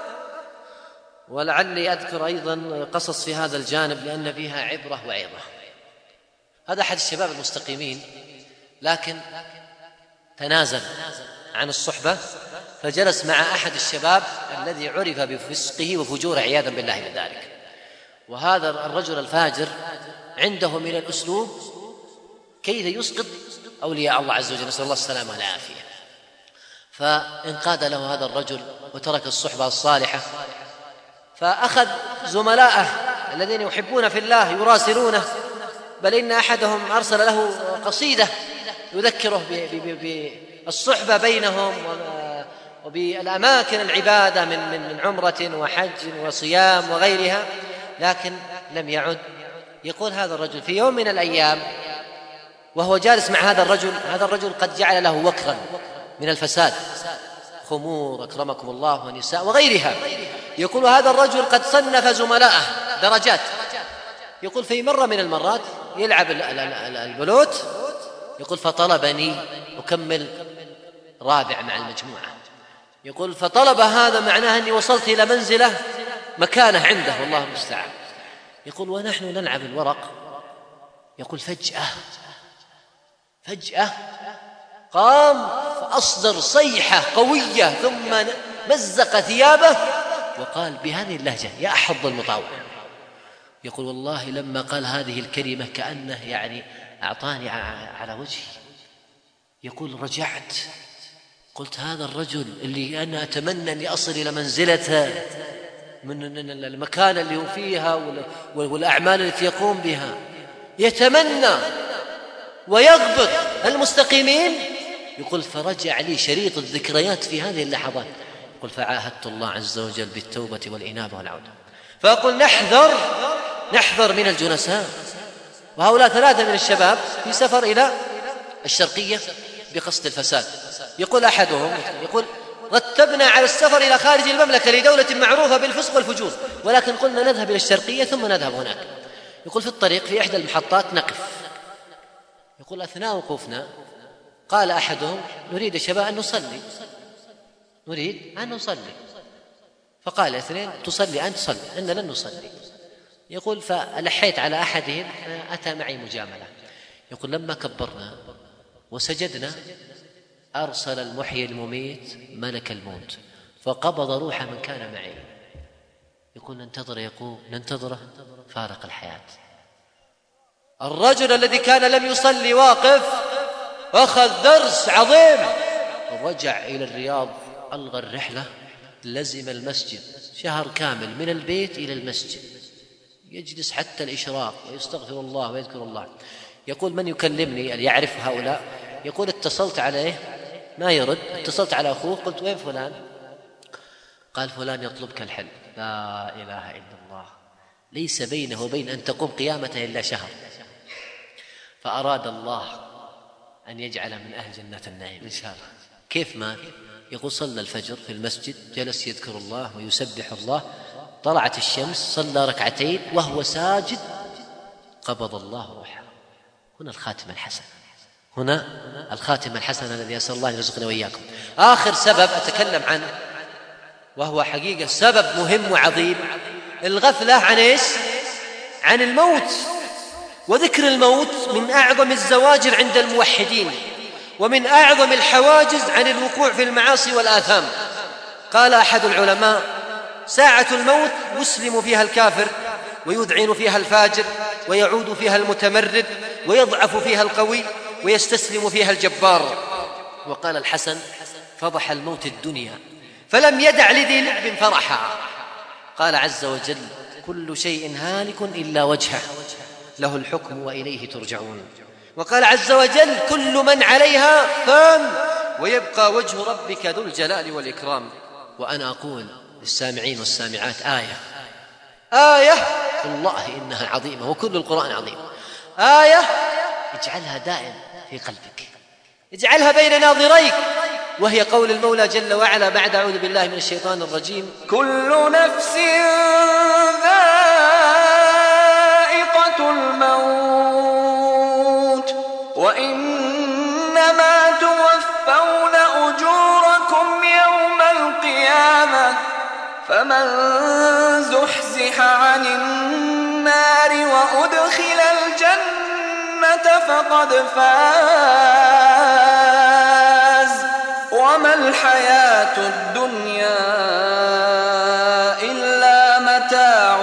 ولعلي أذكر أيضا قصص في هذا الجانب لأن فيها عبرة وعظة. هذا أحد الشباب المستقيمين، لكن تنازل عن الصحبة فجلس مع أحد الشباب الذي عرف بفسقه وفجوره عياذا بالله من ذلك. وهذا الرجل الفاجر عنده من الأسلوب كيف يسقط أولياء الله عز وجل، نسأل الله السلامة والعافية. فانقاد له هذا الرجل وترك الصحبة الصالحة، فأخذ زملائه الذين يحبون في الله يراسلونه، بل إن أحدهم أرسل له قصيدة يذكره بالصحبة بينهم وبالأماكن العبادة من عمرة وحج وصيام وغيرها، لكن لم يعد. يقول هذا الرجل في يوم من الأيام وهو جالس مع هذا الرجل قد جعل له وكرا من الفساد، خمور أكرمكم الله ونساء وغيرها. يقول هذا الرجل قد صنف زملائه درجات. يقول في مرة من المرات يلعب البلوت، يقول فطلبني أكمل رابع مع المجموعة. يقول فطلب هذا معناه أني وصلت إلى منزله مكانه عنده والله المستعان. يقول ونحن نلعب الورق، يقول فجأة قام فأصدر صيحة قوية ثم مزق ثيابه وقال بهذه اللهجة: يا أحظ المطاوع. يقول والله لما قال هذه الكلمة كأنه يعني أعطاني على وجهي. يقول رجعت قلت هذا الرجل اللي أنا أتمنى أني أصل إلى منزلته من المكان اللي هو فيها والأعمال التي يقوم بها، يتمنى ويغبط المستقيمين. يقول فرجع لي شريط الذكريات في هذه اللحظات. يقول فعاهدت الله عز وجل بالتوبة والإنابة والعودة. فأقول نحذر من الجلساء. وهؤلاء 3 من الشباب في سفر إلى الشرقية بقصد الفساد. يقول أحدهم رتبنا على السفر إلى خارج المملكة لدولة معروفة بالفسق والفجور، ولكن قلنا نذهب إلى الشرقية ثم نذهب هناك. يقول في الطريق في إحدى المحطات نقف. يقول أثناء وقوفنا قال أحدهم نريد الشباب أن نصلي. فقال الاثنين تصلي أنت؟ صلي، إننا لن نصلي. يقول فألحيت على أحدهم أتى معي مجاملة. يقول لما كبرنا وسجدنا أرسل المحيي المميت ملك الموت فقبض روح من كان معي. يقول ننتظره، يقول ننتظره، فارق الحياة. الرجل الذي كان لم يصلي واقف أخذ درس عظيم، رجع إلى الرياض، ألغى الرحلة، لزم المسجد شهر كامل، من البيت إلى المسجد، يجلس حتى الإشراق ويستغفر الله ويذكر الله. يقول من يكلمني يعرف هؤلاء، يقول اتصلت عليه ما يرد، اتصلت على أخوه قلت وين فلان؟ قال فلان يطلبك الحل. لا إله إلا الله، ليس بينه وبين أن تقوم قيامته إلا شهر، فأراد الله أن يجعل من أهل جنة النعيم إن شاء الله. كيف مات؟ يقول صلى الفجر في المسجد، جلس يذكر الله ويسبح الله، طلعت الشمس، صلى ركعتين وهو ساجد، قبض الله روحه. هنا الخاتمة الحسنة، هنا الخاتمة الحسنة الذي أسأل الله أن يرزقنا وإياكم. آخر سبب أتكلم عنه وهو حقيقة سبب مهم وعظيم، الغفلة عن إيش؟ عن الموت. وذكر الموت من أعظم الزواجر عند الموحدين، ومن أعظم الحواجز عن الوقوع في المعاصي والآثام. قال أحد العلماء: ساعة الموت يسلم فيها الكافر، ويذعن فيها الفاجر، ويعود فيها المتمرد، ويضعف فيها القوي، ويستسلم فيها الجبار. وقال الحسن: فضح الموت الدنيا فلم يدع لذي لعب فرحا. قال عز وجل: كل شيء هالك إلا وجهه له الحكم وإليه ترجعون. وقال عز وجل: كل من عليها فان ويبقى وجه ربك ذو الجلال والإكرام. وأنا أقول للسامعين والسامعات آية والله إنها عظيمة، وكل القرآن عظيم. آية اجعلها دائم في قلبك، اجعلها بين ناظريك، وهي قول المولى جل وعلا بعد أعوذ بالله من الشيطان الرجيم: كل نفس ذائقة الموت وإنما توفون أجوركم يوم القيامة فمن زحزح عن النار وأدخل الجنة فقد فاز وما الحياة الدنيا إلا متاع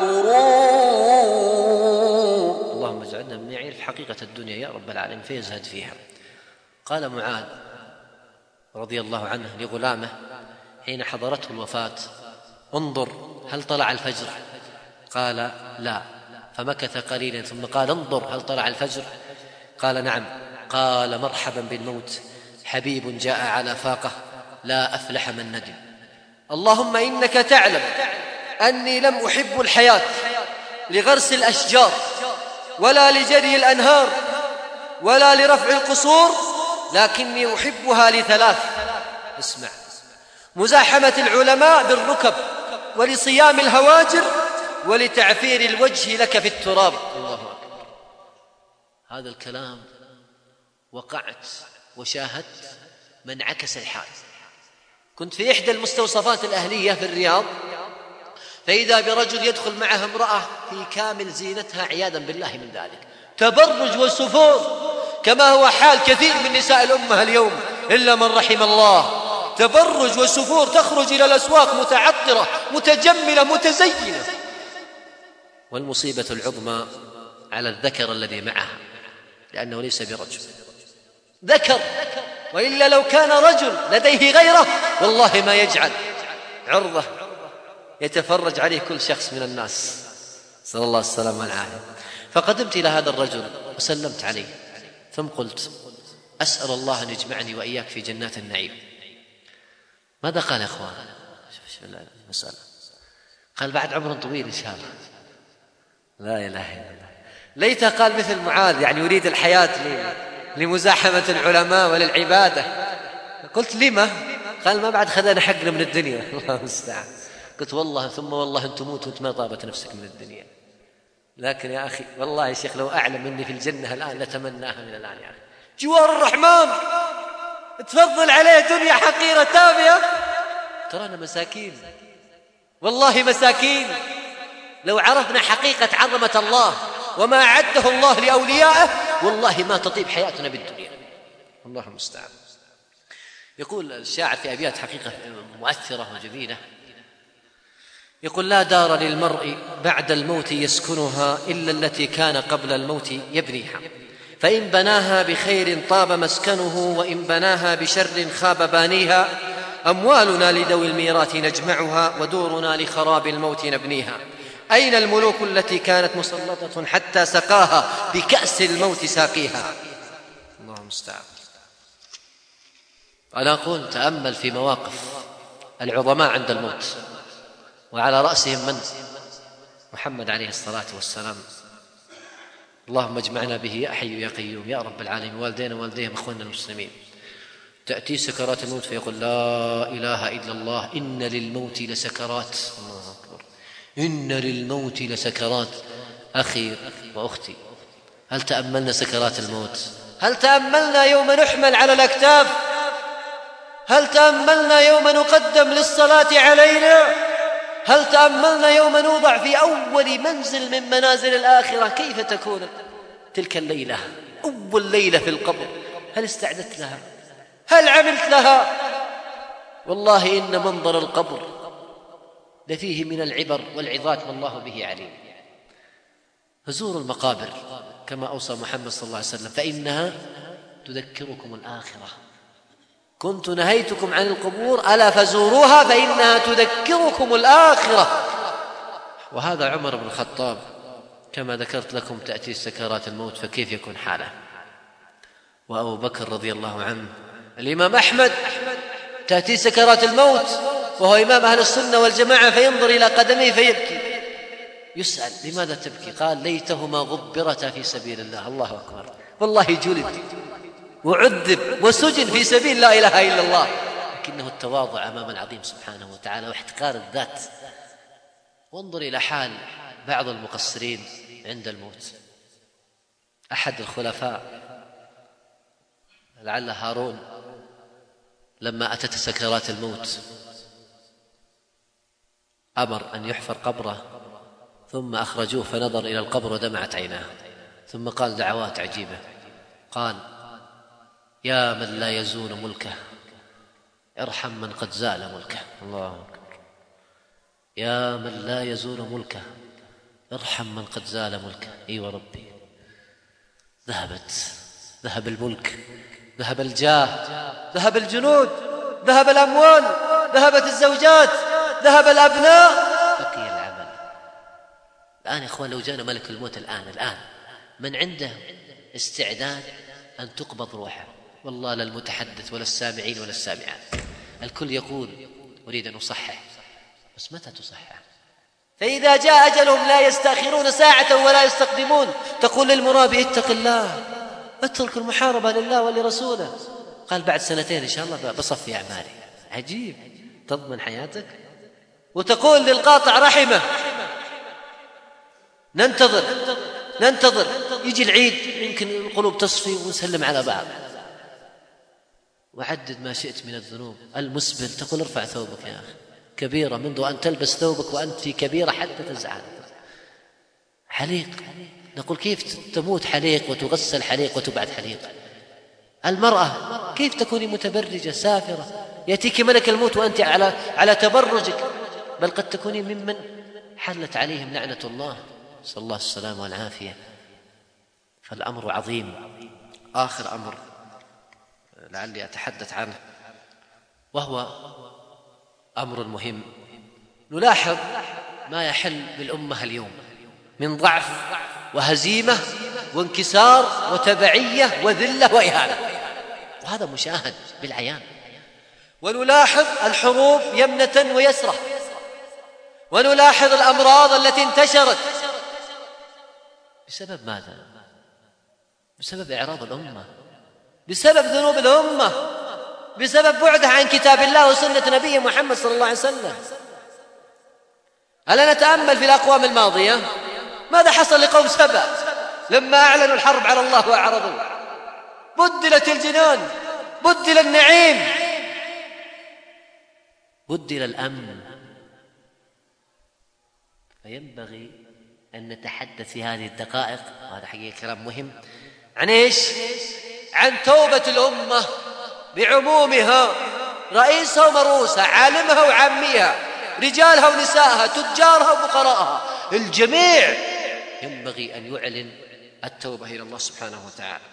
الغرور. اللهم اجعلنا من يعرف حقيقة الدنيا يا رب العالمين فيزهد فيها. قال معاذ رضي الله عنه لغلامه حين حضرته الوفاة: انظر هل طلع الفجر؟ قال لا، فمكث قليلا ثم قال: انظر هل طلع الفجر؟ قال نعم. قال: مرحبا بالموت، حبيب جاء على فاقة، لا أفلح من ندم. اللهم إنك تعلم أني لم أحب الحياة لغرس الأشجار ولا لجري الأنهار ولا لرفع القصور، لكني أحبها لثلاث. اسمع: مزاحمة العلماء بالركب، ولصيام الهواجر، ولتعفير الوجه لك في التراب. الله أكبر. هذا الكلام وقعت وشاهدت من عكس الحال. كنت في إحدى المستوصفات الأهلية في الرياض، فإذا برجل يدخل معه امرأة في كامل زينتها عياذا بالله من ذلك، تبرج وسفور كما هو حال كثير من نساء الأمة اليوم إلا من رحم الله. تبرج وسفور، تخرج إلى الأسواق متعطرة متجملة متزينة. والمصيبة العظمى على الذكر الذي معها، لأنه ليس برجل، ذكر، وإلا لو كان رجل لديه غيره والله ما يجعل عرضة يتفرج عليه كل شخص من الناس، صلى الله السلام والعافية. فقدمت إلى هذا الرجل وسلمت عليه، ثم قلت: أسأل الله أن يجمعني وإياك في جنات النعيم. ماذا قال يا أخوان؟ شوف المسألة. قال: بعد عمر طويل إن شاء الله. لا إله إلا الله. ليته قال مثل معاذ، يعني يريد الحياة لمزاحمة العلماء وللعبادة. قلت: لما؟ قال: ما بعد خذنا حقنا من الدنيا. الله المستعان. قلت: والله ثم والله أن تموت وأنت ما طابت نفسك من الدنيا. لكن يا أخي والله يا شيخ لو أعلم أني في الجنة الآن لتمناها من الآن يا أخي. جوار الرحمن تفضل عليه دنيا حقيرة تافهة. ترانا مساكين والله مساكين. لو عرفنا حقيقة عظمة الله وما أعده الله لأوليائه والله ما تطيب حياتنا بالدنيا. الله المستعان. يقول الشاعر في أبيات حقيقة مؤثرة وجميلة: يقول: لا دار للمرء بعد الموت يسكنها إلا التي كان قبل الموت يبنيها، فإن بناها بخير طاب مسكنه، وإن بناها بشر خاب بانيها. أموالنا لذوي الميراث نجمعها، ودورنا لخراب الموت نبنيها. أين الملوك التي كانت مسلطة حتى سقاها بكأس الموت ساقيها؟ الله المستعان. أنا أقول: تأمل في مواقف العظماء عند الموت، وعلى رأسهم من؟ محمد عليه الصلاة والسلام. اللهم اجمعنا به يا حي يا قيوم يا رب العالمين، والدينا والديهم اخواننا المسلمين. تأتي سكرات الموت فيقول: لا إله إلا الله، إن للموت لسكرات. الله أكبر. إن للموت لسكرات. أخي وأختي، هل تأملنا سكرات الموت؟ هل تأملنا يوم نحمل على الأكتاف؟ هل تأملنا يوم نقدم للصلاة علينا؟ هل تأملنا يوم نوضع في أول منزل من منازل الآخرة؟ كيف تكون تلك الليلة، أول ليلة في القبر؟ هل استعدت لها؟ هل عملت لها؟ والله إن منظر القبر لفيه من العبر والعظات ما الله به عليم. فزوروا المقابر كما أوصى محمد صلى الله عليه وسلم، فإنها تذكركم الآخرة. كنت نهيتكم عن القبور ألا فزوروها فإنها تذكركم الآخرة. وهذا عمر بن الخطاب كما ذكرت لكم تأتي سكرات الموت، فكيف يكون حاله؟ وأبو بكر رضي الله عنه. الإمام أحمد تأتي سكرات الموت وهو إمام أهل السنة والجماعة، فينظر إلى قدميه فيبكي. يسأل: لماذا تبكي؟ قال: ليتهما غبرتا في سبيل الله. الله أكبر. والله جلد وعذب وسجن في سبيل لا إله إلا الله، لكنه التواضع أمام العظيم سبحانه وتعالى واحتقار الذات. وانظر إلى حال بعض المقصرين عند الموت. أحد الخلفاء لعل هارون لما أتت سكرات الموت أمر أن يحفر قبره، ثم أخرجوه فنظر إلى القبر ودمعت عيناه، ثم قال دعوات عجيبة. قال: يا من لا يزول ملكه ارحم من قد زال ملكه. الله أكبر. يا من لا يزول ملكه ارحم من قد زال ملكه. أيوة ربي، ذهب الملك، ذهب الجاه، ذهب الجنود، ذهب الأموال، ذهبت الزوجات، ذهب الأبناء، بقي العمل. الآن يا إخوان لو جانا ملك الموت الآن من عنده استعداد أن تقبض روحه؟ والله لا المتحدث ولا السامعين ولا السامعات، الكل يقول أريد أن أصحح، بس متى تصحح؟ فإذا جاء أجلهم لا يستأخرون ساعة ولا يستقدمون. تقول للمرابي: اتق الله، اترك المحاربة لله ولرسوله. قال: بعد 2 إن شاء الله بصفي أعمالي. عجيب، تضمن حياتك. وتقول للقاطع رحمه: ننتظر يجي العيد يمكن القلوب تصفي ونسلم على بعض. وعدد ما شئت من الذنوب. المسبل تقول: ارفع ثوبك يا أخي، كبيرة منذ أن تلبس ثوبك وأنت في كبيرة حتى تزعل. حليق، نقول كيف تموت حليق وتغسل حليق وتبعد حليق؟ المرأة كيف تكوني متبرجة سافرة، يأتيك ملك الموت وأنت على تبرجك، بل قد تكوني ممن حلت عليهم لعنة الله، صلى الله السلامة والعافية. فالأمر عظيم. آخر أمر لعلي أتحدث عنه وهو أمر مهم، نلاحظ ما يحل بالأمة اليوم من ضعف وهزيمة وانكسار وتبعية وذلة وإهانة، وهذا مشاهد بالعيان. ونلاحظ الحروب يمنة ويسرة، ونلاحظ الأمراض التي انتشرت. بسبب ماذا؟ بسبب إعراض الأمة، بسبب ذنوب الأمة، بسبب بعدها عن كتاب الله وسنة نبيه محمد صلى الله عليه وسلم. ألا نتأمل في الأقوام الماضية ماذا حصل لقوم سبأ لما أعلنوا الحرب على الله وأعرضوا؟ بدلت الجنان، بدل النعيم، بدل الأمن. فينبغي أن نتحدث في هذه الدقائق، وهذا حقيقة كلام مهم، عن إيش؟ عن توبة الأمة بعمومها، رئيسها ومروسها، عالمها وعاميها، رجالها ونسائها، تجارها وفقراءها، الجميع ينبغي أن يعلن التوبة إلى الله سبحانه وتعالى،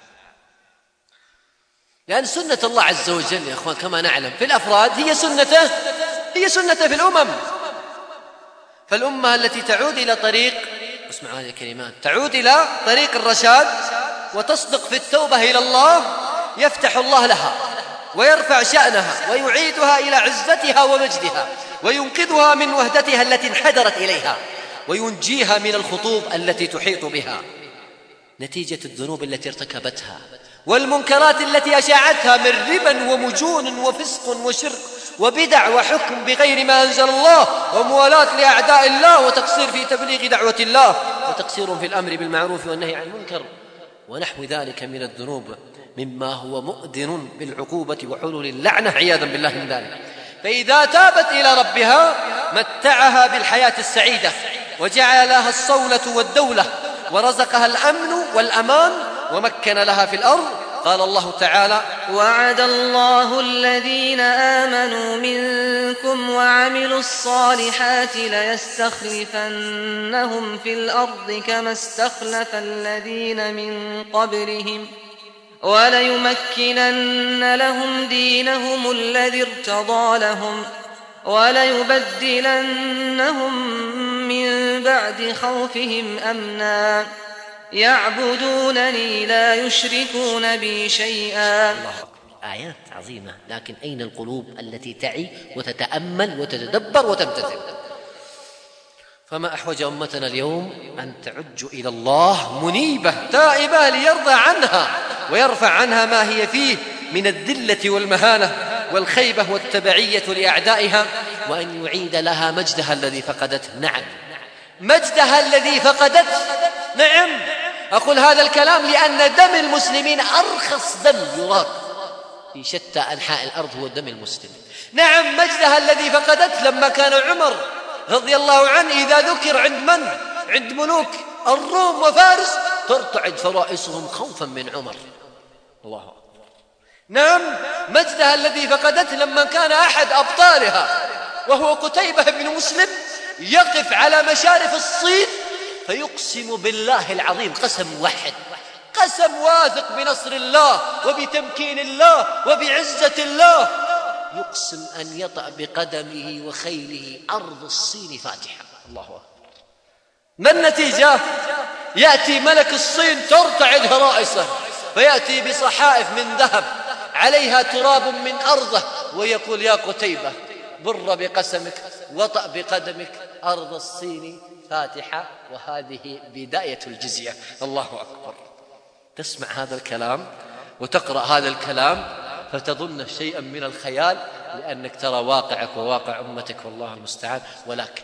لأن سنة الله عز وجل يا أخوان كما نعلم في الأفراد هي سنته في الأمم. فالأمة التي تعود إلى طريق، اسمعوا هذه الكلمات، تعود إلى طريق الرشاد وتصدق في التوبة إلى الله، يفتح الله لها ويرفع شأنها ويعيدها إلى عزتها ومجدها، وينقذها من وهدتها التي انحدرت إليها، وينجيها من الخطوب التي تحيط بها نتيجة الذنوب التي ارتكبتها والمنكرات التي أشاعتها من ربا ومجون وفسق وشرك وبدع وحكم بغير ما أنزل الله وموالاة لأعداء الله وتقصير في تبليغ دعوة الله وتقصير في الأمر بالمعروف والنهي عن المنكر ونحو ذلك من الذنوب مما هو مؤذن بالعقوبة وحلول اللعنة عياذا بالله من ذلك. فإذا تابت إلى ربها متعها بالحياة السعيدة وجعل لها الصولة والدولة ورزقها الأمن والأمان ومكن لها في الأرض. قال الله تعالى: وعد الله الذين آمنوا منكم وعملوا الصالحات ليستخلفنهم في الأرض كما استخلف الذين من قبلهم وليمكنن لهم دينهم الذي ارتضى لهم وليبدلنهم من بعد خوفهم أمنا يعبدونني لا يشركون بي شيئا. الله أكبر. آيات عظيمة، لكن أين القلوب التي تعي وتتأمل وتتدبر وتمتثل؟ فما أحوج أمتنا اليوم أن تعج إلى الله منيبة تائبة ليرضى عنها ويرفع عنها ما هي فيه من الذلة والمهانة والخيبة والتبعية لأعدائها، وأن يعيد لها مجدها الذي فقدته. نعم، مجدها الذي فقدته. نعم، أقول هذا الكلام لأن دم المسلمين أرخص دم يراق في شتى أنحاء الأرض هو دم المسلم. نعم، مجدها الذي فقدته لما كان عمر رضي الله عنه إذا ذكر عند ملوك الروم وفارس ترتعد فرائسهم خوفا من عمر. الله أكبر. نعم، مجدها الذي فقدته لما كان أحد أبطالها وهو قتيبة بن مسلم يقف على مشارف الصين فيقسم بالله العظيم قسم واحد، قسم واثق بنصر الله وبتمكين الله وبعزة الله، يقسم أن يطأ بقدمه وخيله أرض الصين فاتحة. الله أكبر. ما النتيجة؟ يأتي ملك الصين ترتعد فرائسه فيأتي بصحائف من ذهب عليها تراب من أرضه ويقول: يا قتيبة بر بقسمك وطأ بقدمك أرض الصين فاتحة، وهذه بداية الجزية. الله أكبر. تسمع هذا الكلام وتقرأ هذا الكلام فتظن شيئا من الخيال، لأنك ترى واقعك وواقع أمتك والله المستعان. ولكن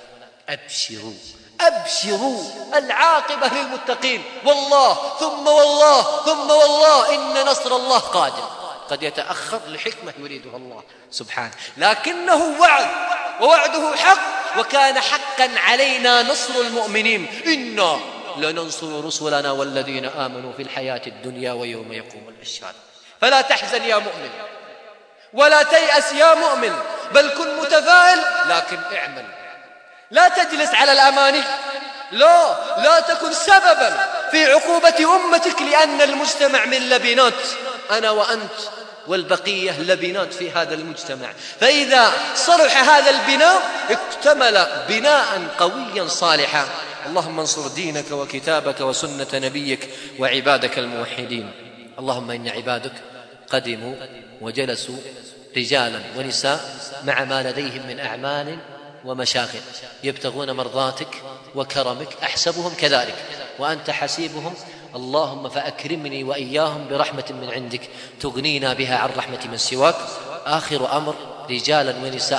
أبشروا، العاقبة للمتقين، والله ثم والله ثم والله إن نصر الله قادم. قد يتأخر لحكمة يريدها الله سبحانه، لكنه وعد ووعده حق، وكان حقا علينا نصر المؤمنين. إنا لننصر رسلنا والذين آمنوا في الحياة الدنيا ويوم يقوم الأشهاد. فلا تحزن يا مؤمن ولا تيأس يا مؤمن، بل كن متفائل، لكن اعمل. لا تجلس على الأماني، لا تكن سببا في عقوبة أمتك، لأن المجتمع من لبنات، أنا وأنت والبقية لبنات في هذا المجتمع. فإذا صلح هذا البناء اكتمل بناء قويا صالحا. اللهم انصر دينك وكتابك وسنة نبيك وعبادك الموحدين. اللهم إن عبادك قدموا وجلسوا رجالا ونساء مع ما لديهم من أعمال ومشاغل يبتغون مرضاتك وكرمك، أحسبهم كذلك وأنت حسيبهم. اللهم فأكرمني وإياهم برحمة من عندك تغنينا بها عن رحمة من سواك. آخر أمر، رجالا ونساء،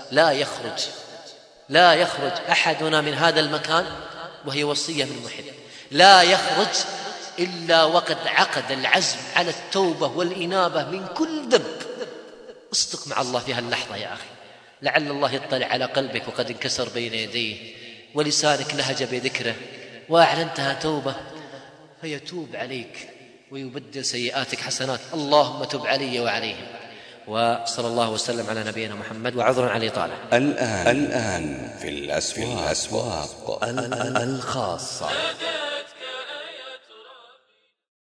لا يخرج أحدنا من هذا المكان، وهي وصية من محب، لا يخرج إلا وقد عقد العزم على التوبة والإنابة من كل ذنب. اصدق مع الله في هاللحظة يا أخي، لعل الله يطلع على قلبك وقد انكسر بين يديه، ولسانك لهج بذكره وأعلنتها توبة، فيتوب عليك ويبدل سيئاتك حسنات. اللهم تب علي وعليهم وصلى الله وسلم على نبينا محمد. وعذرا على الإطالة. الآن في الأسواق الخاصة.